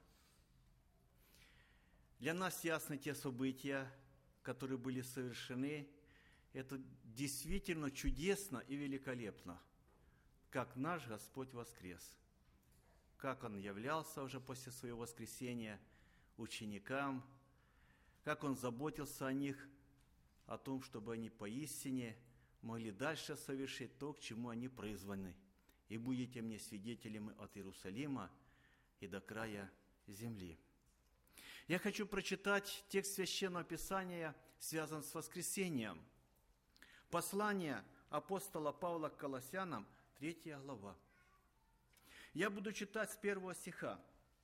Для нас ясны те события, которые были совершены. Это действительно чудесно и великолепно, как наш Господь воскрес, как Он являлся уже после Своего воскресения ученикам, как Он заботился о них, о том, чтобы они поистине могли дальше совершить то, к чему они призваны. И будете мне свидетелями от Иерусалима и до края земли. Я хочу прочитать текст Священного Писания, связан с воскресением. Послание апостола Павла к Колоссянам, третья глава. Я буду читать с первого стиха.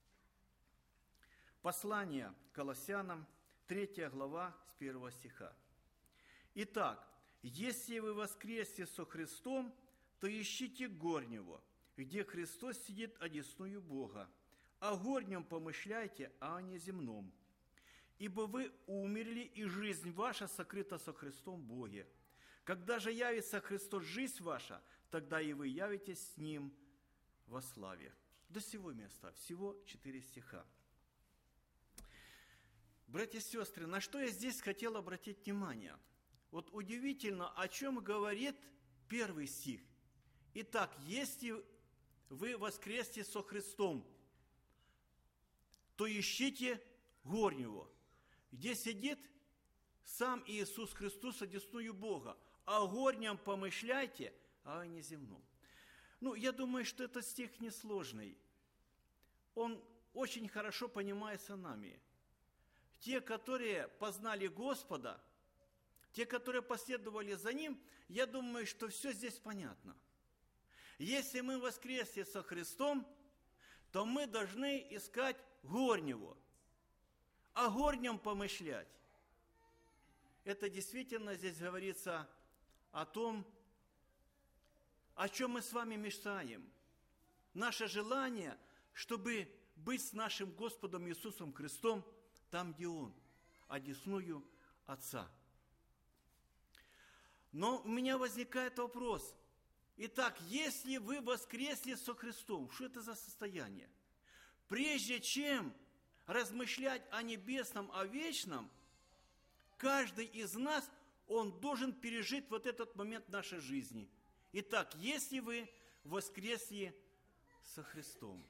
Послание к Колоссянам, третья глава, с первого стиха. Итак, если вы воскресли со Христом, то ищите горнего, где Христос сидит одесную Бога. О горнем помышляйте, а не земном. Ибо вы умерли, и жизнь ваша сокрыта со Христом в Боге. Когда же явится Христос, жизнь ваша, тогда и вы явитесь с Ним во славе. До сего места, всего четыре стиха. Братья и сестры, на что я здесь хотел обратить внимание? Вот удивительно, о чем говорит первый стих. Итак, если вы воскресли со Христом, то ищите горнего, где сидит сам Иисус Христос одесную Бога. О горнем помышляйте, а не земном. Ну, я думаю, что этот стих несложный. Он очень хорошо понимается нами. Те, которые познали Господа, те, которые последовали за Ним, я думаю, что все здесь понятно. Если мы воскресли со Христом, то мы должны искать горнего, о горнем помышлять. Это действительно здесь говорится о том, о чем мы с вами мечтаем. Наше желание, чтобы быть с нашим Господом Иисусом Христом там, где Он, одесную Отца. Но у меня возникает вопрос. Итак, если вы воскресли со Христом, что это за состояние? Прежде чем размышлять о небесном, о вечном, каждый из нас, он должен пережить вот этот момент нашей жизни. Итак, если вы воскресли со Христом.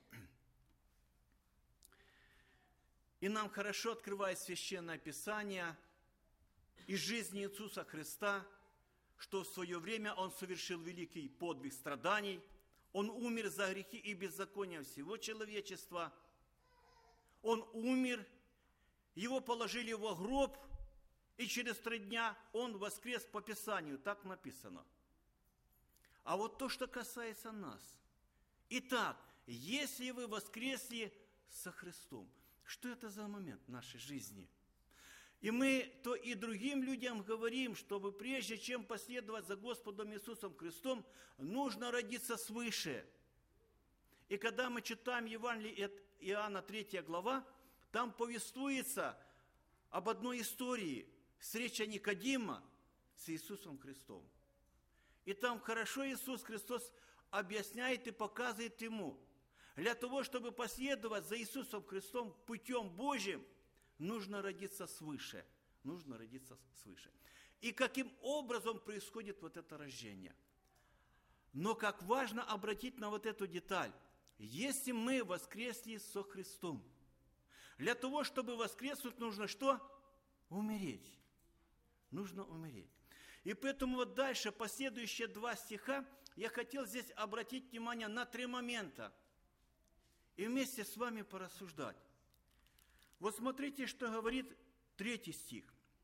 И нам хорошо открывает Священное Писание из жизни Иисуса Христа, что в свое время Он совершил великий подвиг страданий, Он умер за грехи и беззакония всего человечества, Он умер, Его положили во гроб, и через три дня Он воскрес по Писанию, так написано. А вот то, что касается нас. Итак, если вы воскресли со Христом, что это за момент в нашей жизни? И мы то и другим людям говорим, чтобы прежде чем последовать за Господом Иисусом Христом, нужно родиться свыше. И когда мы читаем Евангелие от Иоанна, третья глава, там повествуется об одной истории, встреча Никодима с Иисусом Христом. И там хорошо Иисус Христос объясняет и показывает ему, для того, чтобы последовать за Иисусом Христом путем Божьим, нужно родиться свыше. Нужно родиться свыше. И каким образом происходит вот это рождение? Но как важно обратить на вот эту деталь. Если мы воскресли со Христом, для того, чтобы воскреснуть, нужно что? Умереть. Нужно умереть. И поэтому вот дальше, последующие два стиха, я хотел здесь обратить внимание на три момента. И вместе с вами порассуждать. Вот смотрите, что говорит третий стих.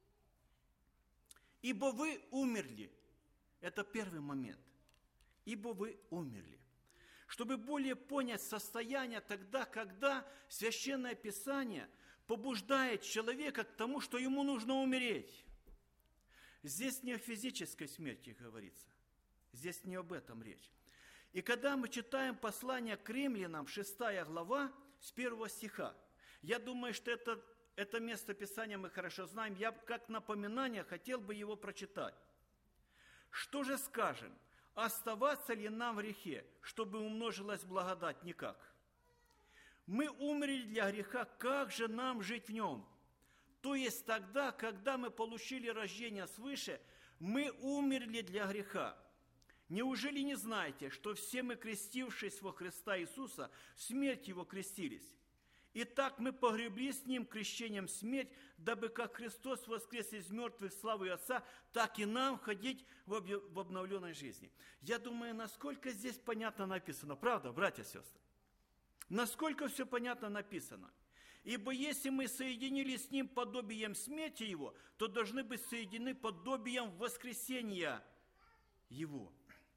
«Ибо вы умерли». Это первый момент. «Ибо вы умерли». Чтобы более понять состояние тогда, когда Священное Писание побуждает человека к тому, что ему нужно умереть. Здесь не о физической смерти говорится. Здесь не об этом речь. И когда мы читаем послание к римлянам, шестая глава, с первого стиха, я думаю, что это, это место Писания мы хорошо знаем, я как напоминание хотел бы его прочитать. «Что же скажем? Оставаться ли нам в грехе, чтобы умножилась благодать? Никак. Мы умерли для греха, как же нам жить в нем? То есть тогда, когда мы получили рождение свыше, мы умерли для греха. Неужели не знаете, что все мы, крестившись во Христа Иисуса, в смерть Его крестились? Итак, мы погребли с Ним крещением смерть, дабы как Христос воскрес из мертвых славы Отца, так и нам ходить в обновленной жизни». Я думаю, насколько здесь понятно написано. Правда, братья и сестры? Насколько все понятно написано. «Ибо если мы соединились с Ним подобием смерти Его, то должны быть соединены подобием воскресения Его.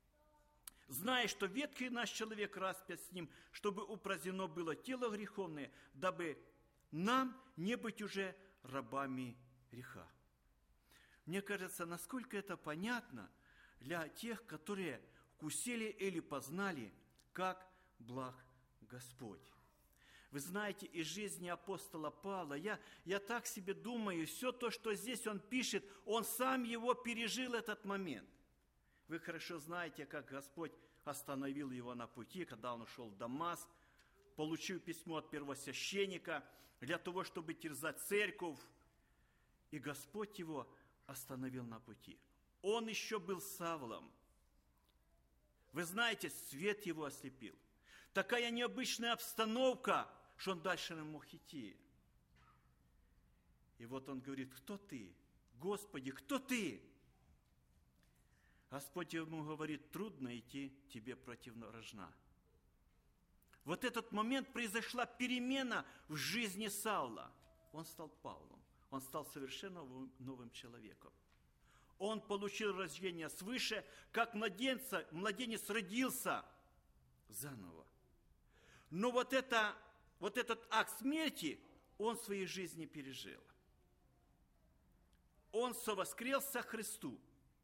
Зная, что ветхий наш человек распят с Ним, чтобы упразднено было тело греховное, дабы нам не быть уже рабами греха». Мне кажется, насколько это понятно для тех, которые вкусили или познали, как благ Господь. Вы знаете, из жизни апостола Павла, я, я так себе думаю, все то, что здесь он пишет, он сам его пережил, этот момент. Вы хорошо знаете, как Господь остановил его на пути, когда он ушел в Дамаск, получил письмо от первосвященника для того, чтобы терзать церковь, и Господь его остановил на пути. Он еще был Савлом. Вы знаете, свет его ослепил. Такая необычная обстановка, что он дальше не мог идти. И вот он говорит: «Кто ты? Господи, кто ты?» Господь ему говорит: «Трудно идти тебе против рожна». Вот этот момент произошла перемена в жизни Саула. Он стал Павлом. Он стал совершенно новым человеком. Он получил рождение свыше, как младенца, младенец родился заново. Но вот, это, вот этот акт смерти он в своей жизни пережил. Он совоскрелся Христу.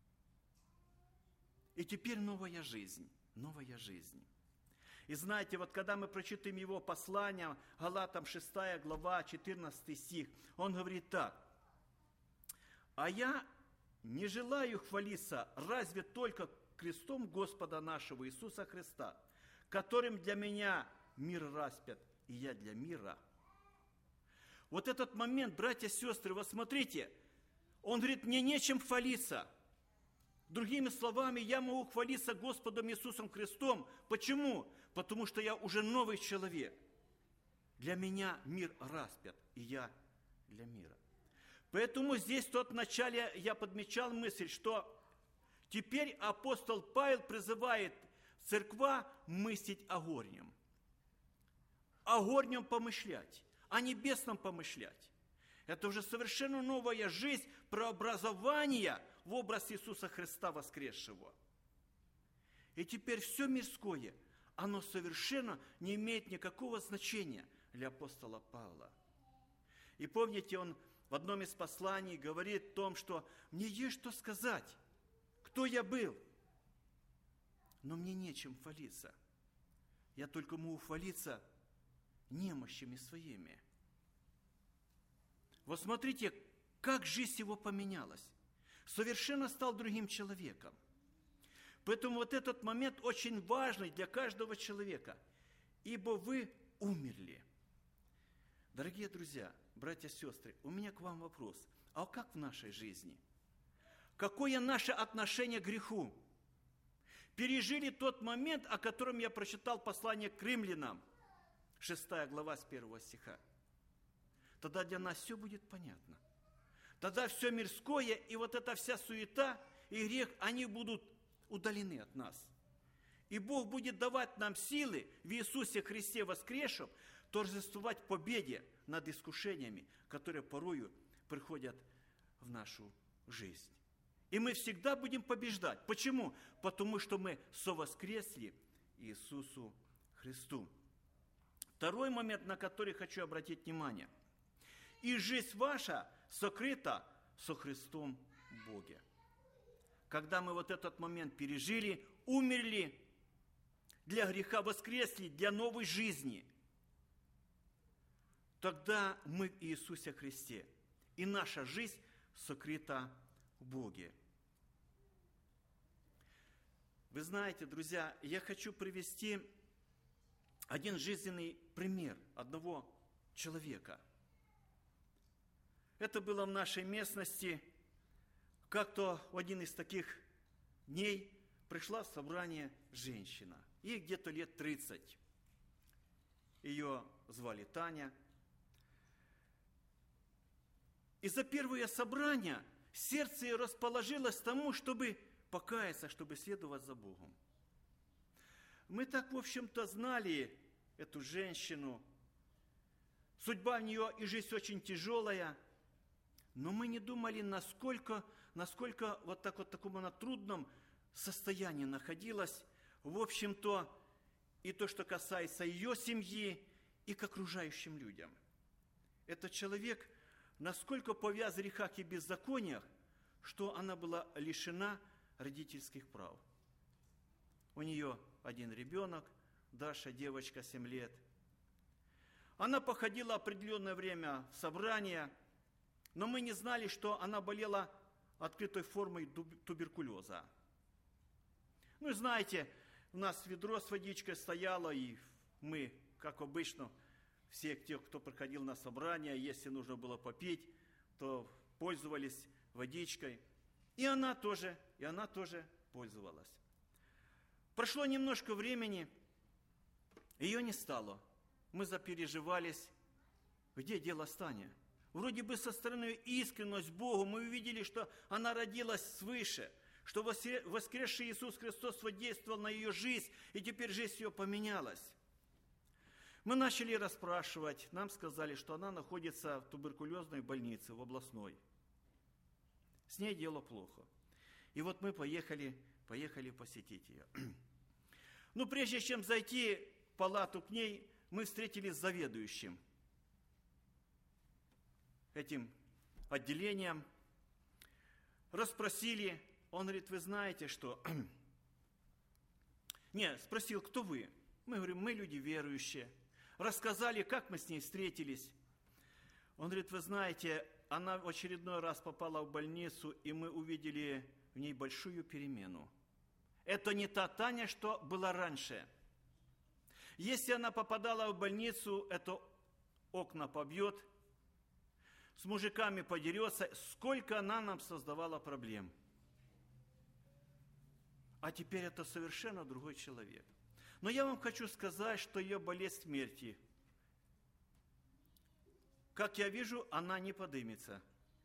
И теперь новая жизнь, новая жизнь. И знаете, вот когда мы прочитаем его послание, Галатам шестая глава, четырнадцатый стих, он говорит так: «А я не желаю хвалиться разве только крестом Господа нашего Иисуса Христа, которым для меня мир распят, и я для мира». Вот этот момент, братья и сестры, вот смотрите, он говорит: «Мне нечем хвалиться». Другими словами, я могу хвалиться Господом Иисусом Христом. Почему? Потому что я уже новый человек. Для меня мир распят, и я для мира. Поэтому здесь в тот начале я подмечал мысль, что теперь апостол Павел призывает церква мыслить о горнем. О горнем помышлять, о небесном помышлять. Это уже совершенно новая жизнь преобразования в образ Иисуса Христа воскресшего. И теперь все мирское, оно совершенно не имеет никакого значения для апостола Павла. И помните, он в одном из посланий говорит о том, что «мне есть что сказать, кто я был, но мне нечем хвалиться. Я только могу хвалиться немощами своими». Вот смотрите, как жизнь его поменялась. Совершенно стал другим человеком. Поэтому вот этот момент очень важный для каждого человека. «Ибо вы умерли». Дорогие друзья, братья и сестры, у меня к вам вопрос. А как в нашей жизни? Какое наше отношение к греху? Пережили тот момент, о котором я прочитал послание к римлянам, шестая глава с первого стиха. Тогда для нас все будет понятно. Тогда все мирское и вот эта вся суета и грех, они будут удалены от нас. И Бог будет давать нам силы в Иисусе Христе воскресшем торжествовать в победе над искушениями, которые порою приходят в нашу жизнь. И мы всегда будем побеждать. Почему? Потому что мы совоскресли Иисусу Христу. Второй момент, на который хочу обратить внимание. И жизнь ваша сокрыта со Христом в Боге. Когда мы вот этот момент пережили, умерли для греха, воскресли для новой жизни, тогда мы в Иисусе Христе. И наша жизнь сокрыта в Боге. Вы знаете, друзья, я хочу привести один жизненный пример одного человека. Это было в нашей местности. Как-то в один из таких дней пришла в собрание женщина. Ей где-то лет тридцать. Ее звали Таня. И за первое собрание сердце ее расположилось к тому, чтобы покаяться, чтобы следовать за Богом. Мы так, в общем-то, знали эту женщину. Судьба у нее и жизнь очень тяжелая. Но мы не думали, насколько, насколько вот так вот таком она трудном состоянии находилась. В общем-то, и то, что касается ее семьи, и к окружающим людям. Этот человек насколько повяз в грехах и беззакониях, что она была лишена родительских прав. У нее один ребенок, Даша, девочка, семь лет. Она походила определенное время в собрание, но мы не знали, что она болела открытой формой туберкулеза. Ну, знаете, у нас ведро с водичкой стояло, и мы, как обычно, все те, кто приходил на собрание, если нужно было попить, то пользовались водичкой. И она тоже, и она тоже пользовалась. Прошло немножко времени, ее не стало. Мы запереживались, где дело Таня. Вроде бы со стороны искренность Богу мы увидели, что она родилась свыше, что воскресший Иисус Христос водействовал на ее жизнь, и теперь жизнь ее поменялась. Мы начали расспрашивать, нам сказали, что она находится в туберкулезной больнице, в областной. С ней дело плохо. И вот мы поехали, поехали посетить ее. Ну, прежде чем зайти в палату к ней, мы встретились с заведующим этим отделением, расспросили. Он говорит, вы знаете, что... Не, спросил, кто вы? Мы говорим, мы люди верующие. Рассказали, как мы с ней встретились. Он говорит, вы знаете, она в очередной раз попала в больницу, и мы увидели в ней большую перемену. Это не та Таня, что была раньше. Если она попадала в больницу, это окна побьет, с мужиками подерется, сколько она нам создавала проблем. А теперь это совершенно другой человек. Но я вам хочу сказать, что ее болезнь смерти, как я вижу, она не подымется.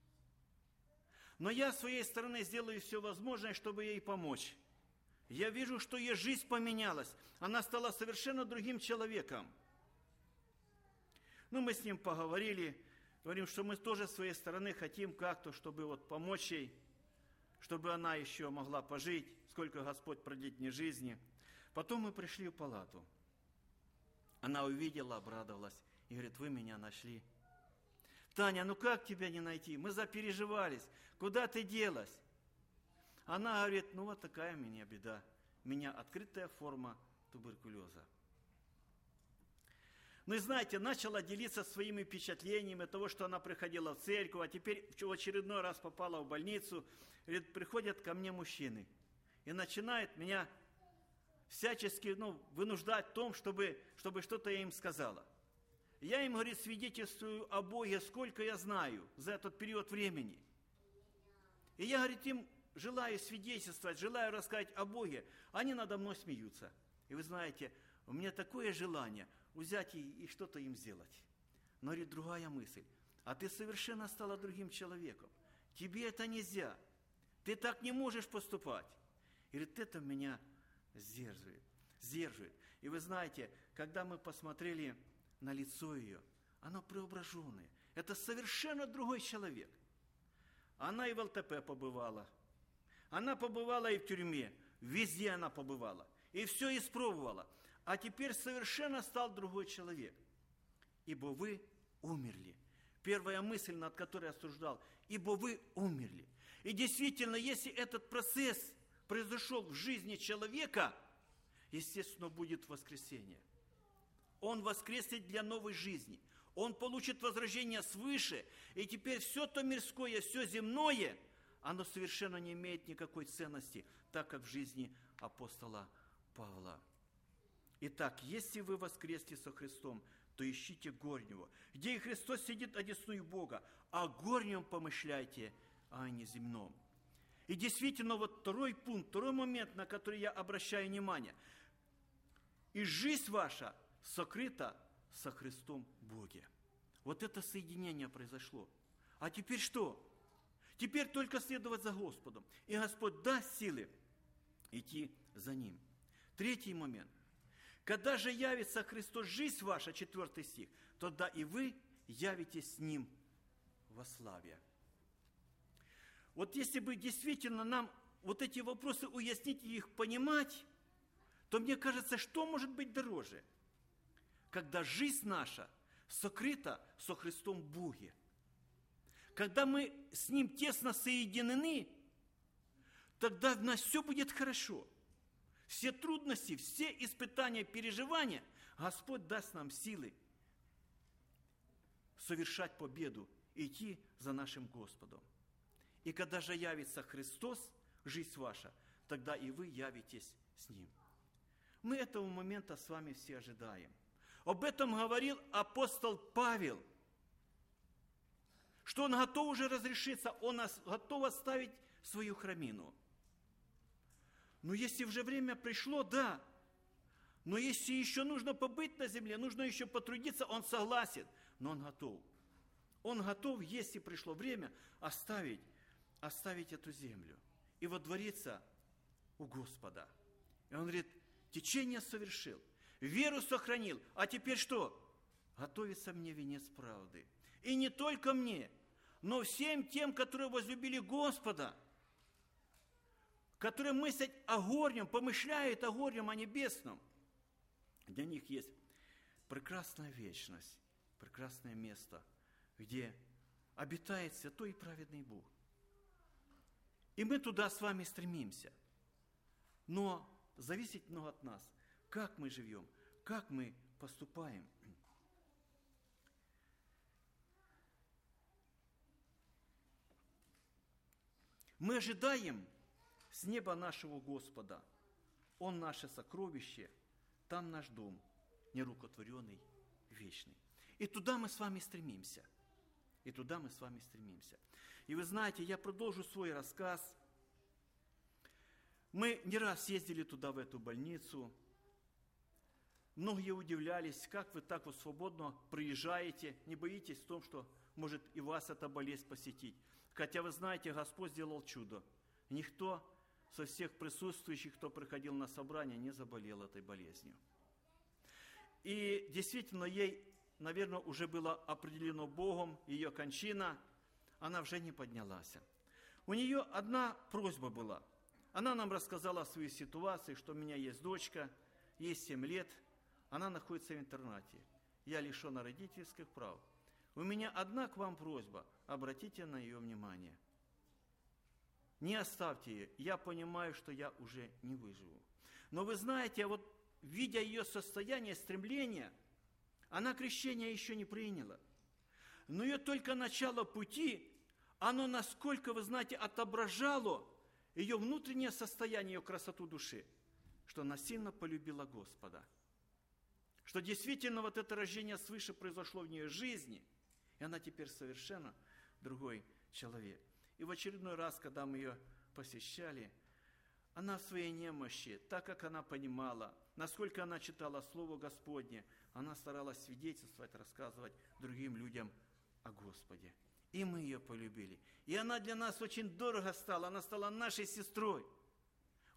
Но я с своей стороны сделаю все возможное, чтобы ей помочь. Я вижу, что ее жизнь поменялась. Она стала совершенно другим человеком. Ну, мы с ним поговорили, говорим, что мы тоже с своей стороны хотим как-то, чтобы вот помочь ей, чтобы она еще могла пожить, сколько Господь продлит мне жизни. Потом мы пришли в палату. Она увидела, обрадовалась и говорит, вы меня нашли. Таня, ну как тебя не найти? Мы запереживались. Куда ты делась? Она говорит, ну вот такая у меня беда. У меня открытая форма туберкулеза. Ну и знаете, начала делиться своими впечатлениями того, что она приходила в церковь, а теперь в очередной раз попала в больницу. Говорит, приходят ко мне мужчины и начинают меня всячески ну, вынуждать в том, чтобы, чтобы что-то я им сказала. Я им, говорит, свидетельствую о Боге, сколько я знаю за этот период времени. И я, говорит, им желаю свидетельствовать, желаю рассказать о Боге. Они надо мной смеются. И вы знаете, у меня такое желание взять и, и что-то им сделать. Но, говорит, другая мысль. А ты совершенно стала другим человеком. Тебе это нельзя. Ты так не можешь поступать. И, говорит, это меня сдерживает. сдерживает. И вы знаете, когда мы посмотрели на лицо ее, оно преображенное. Это совершенно другой человек. Она и в ЛТП побывала. Она побывала и в тюрьме. Везде она побывала. И все испробовала. А теперь совершенно стал другой человек. Ибо вы умерли. Первая мысль, над которой я осуждал. Ибо вы умерли. И действительно, если этот процесс произошел в жизни человека, естественно, будет воскресение. Он воскреснет для новой жизни. Он получит возрождение свыше. И теперь все то мирское, все земное, оно совершенно не имеет никакой ценности, так как в жизни апостола Павла. Итак, если вы воскресли со Христом, то ищите горнего, где и Христос сидит одесную Бога, а горнем помышляйте, а не земном. И действительно, вот второй пункт, второй момент, на который я обращаю внимание. И жизнь ваша сокрыта со Христом в Боге. Вот это соединение произошло. А теперь что? Теперь только следовать за Господом. И Господь даст силы идти за Ним. Третий момент. Когда же явится Христос, жизнь ваша, четвертый стих, тогда и вы явитесь с Ним во славе. Вот если бы действительно нам вот эти вопросы уяснить и их понимать, то мне кажется, что может быть дороже? Когда жизнь наша сокрыта со Христом в Боге. Когда мы с Ним тесно соединены, тогда у нас все будет хорошо. Все трудности, все испытания, переживания, Господь даст нам силы совершать победу, идти за нашим Господом. И когда же явится Христос, жизнь ваша, тогда и вы явитесь с Ним. Мы этого момента с вами все ожидаем. Об этом говорил апостол Павел, что он готов уже разрешиться, он готов оставить свою храмину. Но если уже время пришло, да, но если еще нужно побыть на земле, нужно еще потрудиться, он согласен, но он готов. Он готов, если пришло время, оставить, оставить эту землю и водвориться у Господа. И он говорит, течение совершил, веру сохранил, а теперь что? Готовится мне венец правды. И не только мне, но всем тем, которые возлюбили Господа, которые мыслят о горнем, помышляют о горнем, о небесном. Для них есть прекрасная вечность, прекрасное место, где обитает святой и праведный Бог. И мы туда с вами стремимся. Но зависит много от нас, как мы живем, как мы поступаем. Мы ожидаем с неба нашего Господа. Он наше сокровище, там наш дом, нерукотворенный, вечный. И туда мы с вами стремимся. И туда мы с вами стремимся. И вы знаете, я продолжу свой рассказ. Мы не раз ездили туда, в эту больницу. Многие удивлялись, как вы так вот свободно приезжаете, не боитесь в том, что может и вас эта болезнь посетить. Хотя вы знаете, Господь сделал чудо. Никто со всех присутствующих, кто приходил на собрание, не заболел этой болезнью. И действительно, ей, наверное, уже было определено Богом, ее кончина, она уже не поднялась. У нее одна просьба была. Она нам рассказала о своей ситуации, что у меня есть дочка, ей семь лет, она находится в интернате. Я лишена родительских прав. У меня одна к вам просьба, обратите на ее внимание. Не оставьте ее, я понимаю, что я уже не выживу. Но вы знаете, вот видя ее состояние, стремление, она крещение еще не приняла. Но ее только начало пути, оно насколько, вы знаете, отображало ее внутреннее состояние, ее красоту души, что она сильно полюбила Господа. Что действительно вот это рождение свыше произошло в нее жизни, и она теперь совершенно другой человек. И в очередной раз, когда мы ее посещали, она в своей немощи, так как она понимала, насколько она читала Слово Господне, она старалась свидетельствовать, рассказывать другим людям о Господе. И мы ее полюбили. И она для нас очень дорого стала, она стала нашей сестрой.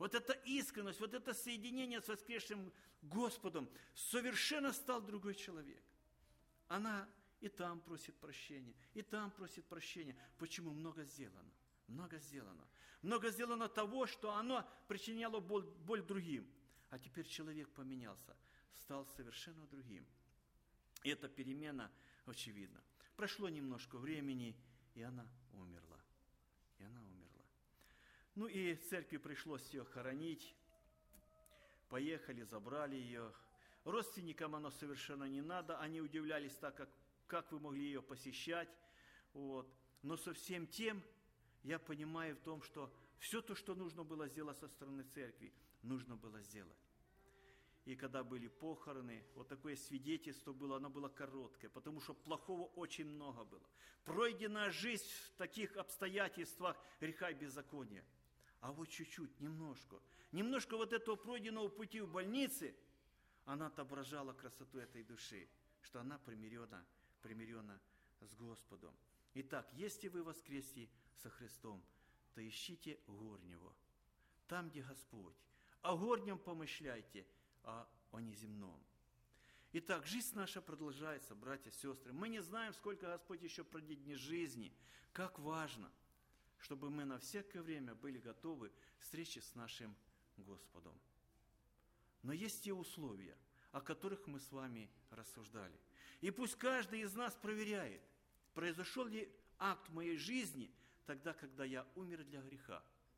вот эта искренность, вот это соединение с воскресшим Господом, совершенно стал другой человек. Она и там просит прощения, и там просит прощения. Почему? Много сделано, много сделано. Много сделано того, что оно причиняло боль, боль другим. А теперь человек поменялся, стал совершенно другим. И эта перемена очевидна. Прошло немножко времени, и она умерла. И она умерла. Ну и церкви пришлось ее хоронить. Поехали, забрали ее. Родственникам оно совершенно не надо. Они удивлялись так, как, как вы могли ее посещать. Вот. Но со всем тем я понимаю в том, что все то, что нужно было сделать со стороны церкви, нужно было сделать. И когда были похороны, вот такое свидетельство было, оно было короткое, потому что плохого очень много было. Пройденная жизнь в таких обстоятельствах греха и беззакония. А вот чуть-чуть, немножко, немножко вот этого пройденного пути в больнице, она отображала красоту этой души, что она примирена, примирена с Господом. Итак, если вы воскресли со Христом, то ищите горнего, там, где Господь. О горнем помышляйте, а о неземном. Итак, жизнь наша продолжается, братья и сестры. Мы не знаем, сколько Господь еще продлит дней жизни. Как важно, чтобы мы на всякое время были готовы к встрече с нашим Господом. Но есть те условия, о которых мы с вами рассуждали. И пусть каждый из нас проверяет, произошел ли акт в моей жизни тогда, когда я умер для греха.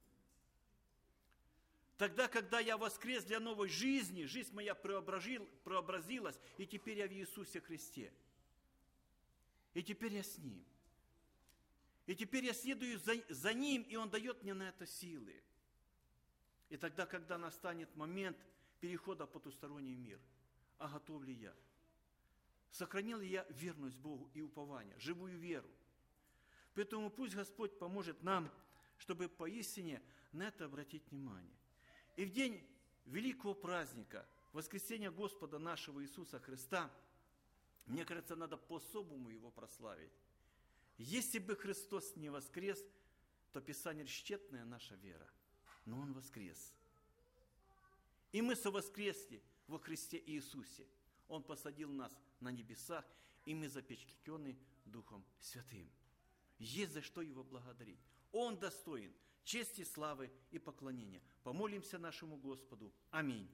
Тогда, когда я воскрес для новой жизни, жизнь моя преобразилась, и теперь я в Иисусе Христе. И теперь я с Ним. И теперь я следую за, за Ним, и Он дает мне на это силы. И тогда, когда настанет момент перехода в потусторонний мир, а готов ли я? Сохранил ли я верность Богу и упование, живую веру? Поэтому пусть Господь поможет нам, чтобы поистине на это обратить внимание. И в день великого праздника, воскресения Господа нашего Иисуса Христа, мне кажется, надо по-особому Его прославить. Если бы Христос не воскрес, то Писание тщетная наша вера, но Он воскрес. И мы совоскресли во Христе Иисусе. Он посадил нас на небесах, и мы запечатлены Духом Святым. Есть за что Его благодарить. Он достоин чести, славы и поклонения. Помолимся нашему Господу. Аминь.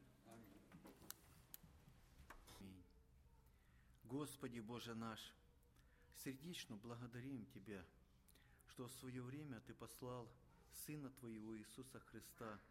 Аминь. Господи Боже наш, сердечно благодарим Тебя, что в свое время Ты послал Сына Твоего Иисуса Христа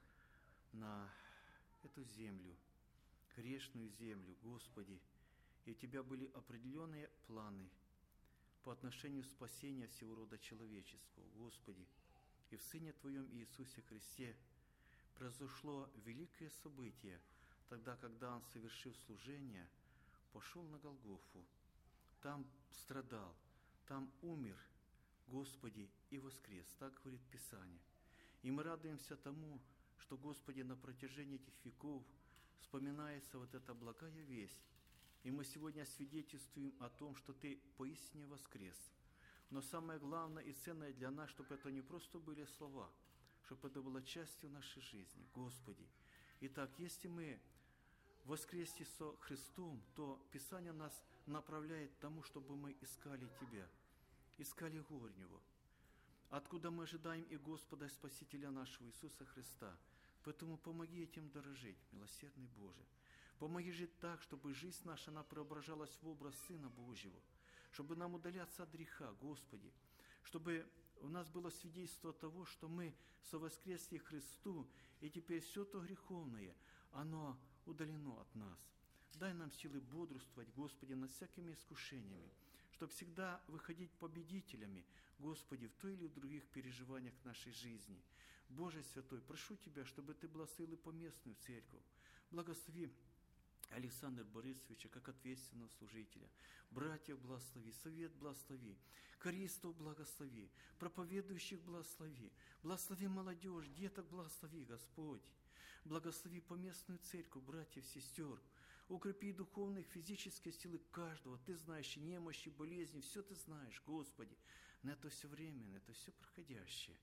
на эту землю, грешную землю, Господи, и у Тебя были определенные планы по отношению спасения всего рода человеческого, Господи. И в Сыне Твоем Иисусе Христе произошло великое событие, тогда, когда Он, совершив служение, пошел на Голгофу, там страдал, там умер, Господи, и воскрес. Так говорит Писание. И мы радуемся тому, что, Господи, на протяжении этих веков вспоминается вот эта благая весть. И мы сегодня свидетельствуем о том, что Ты поистине воскрес. Но самое главное и ценное для нас, чтобы это не просто были слова, чтобы это было частью нашей жизни, Господи. Итак, если мы воскресли со Христом, то Писание нас направляет к тому, чтобы мы искали Тебя, искали горнего, откуда мы ожидаем и Господа, и Спасителя нашего Иисуса Христа. Поэтому помоги этим дорожить, милосердный Боже. Помоги жить так, чтобы жизнь наша, она преображалась в образ Сына Божьего, чтобы нам удаляться от греха, Господи, чтобы у нас было свидетельство того, что мы совоскресли Христу, и теперь все то греховное, оно удалено от нас. Дай нам силы бодрствовать, Господи, над всякими искушениями, чтобы всегда выходить победителями, Господи, в той или в других переживаниях нашей жизни. Боже Святой, прошу Тебя, чтобы Ты благословил и поместную церковь. Благослови Александра Борисовича, как ответственного служителя. Братьев благослови, совет благослови, користов благослови, проповедующих благослови. Благослови молодежь, деток благослови, Господь. Благослови поместную церковь, братьев, сестер. Укрепи духовные, физические силы каждого. Ты знаешь и немощи, болезни, все Ты знаешь, Господи. Но это все временно, это все проходящее.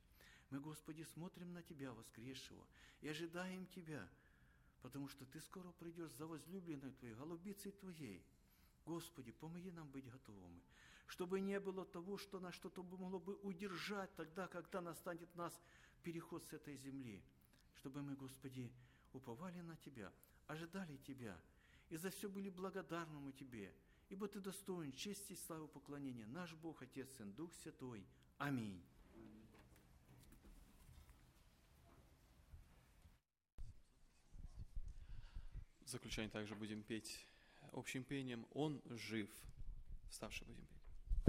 Мы, Господи, смотрим на Тебя, воскресшего, и ожидаем Тебя, потому что Ты скоро придешь за возлюбленной Твоей, голубицей Твоей. Господи, помоги нам быть готовыми, чтобы не было того, что нас что-то могло бы удержать тогда, когда настанет нас переход с этой земли. Чтобы мы, Господи, уповали на Тебя, ожидали Тебя, и за все были благодарны мы Тебе, ибо Ты достоин чести, славы, поклонения, наш Бог, Отец, Сын, Дух Святой. Аминь. В заключение также будем петь общим пением «Он жив». Вставши будем петь.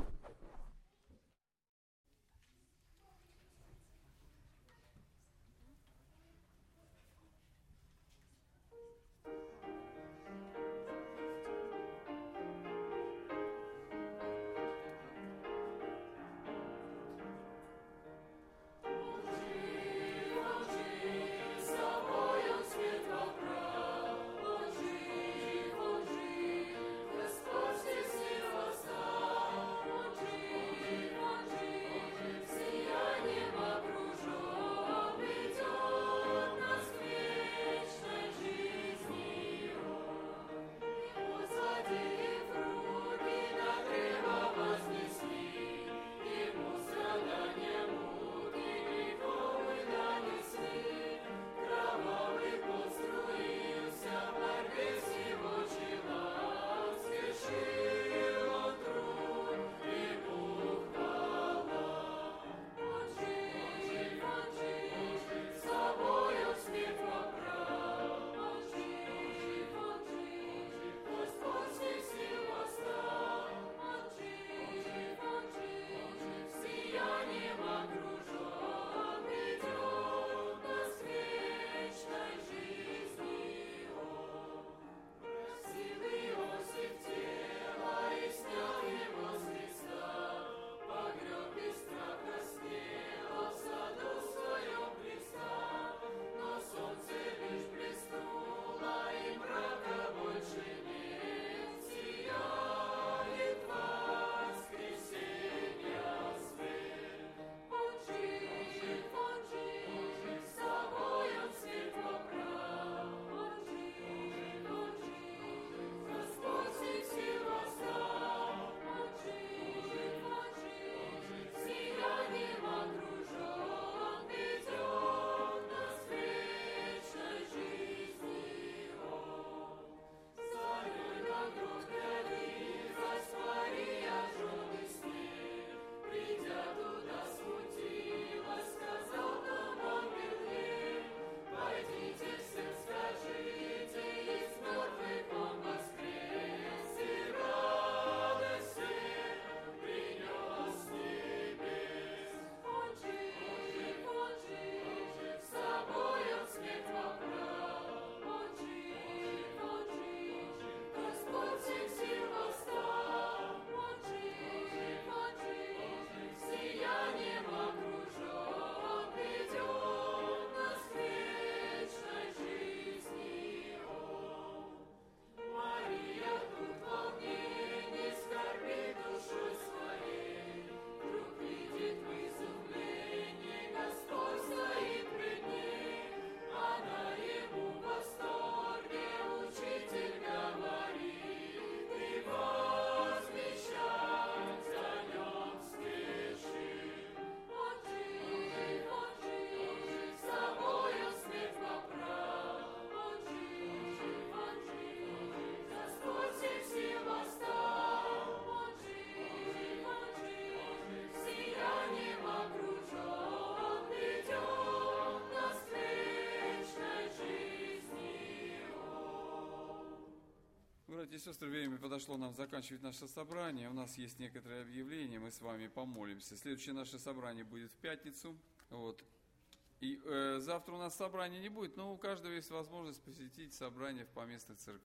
Братья и сестры, время подошло нам заканчивать наше собрание. У нас есть некоторые объявления, мы с вами помолимся. Следующее наше собрание будет в пятницу. Вот. И э, завтра у нас собрания не будет, но у каждого есть возможность посетить собрание в поместных церквях.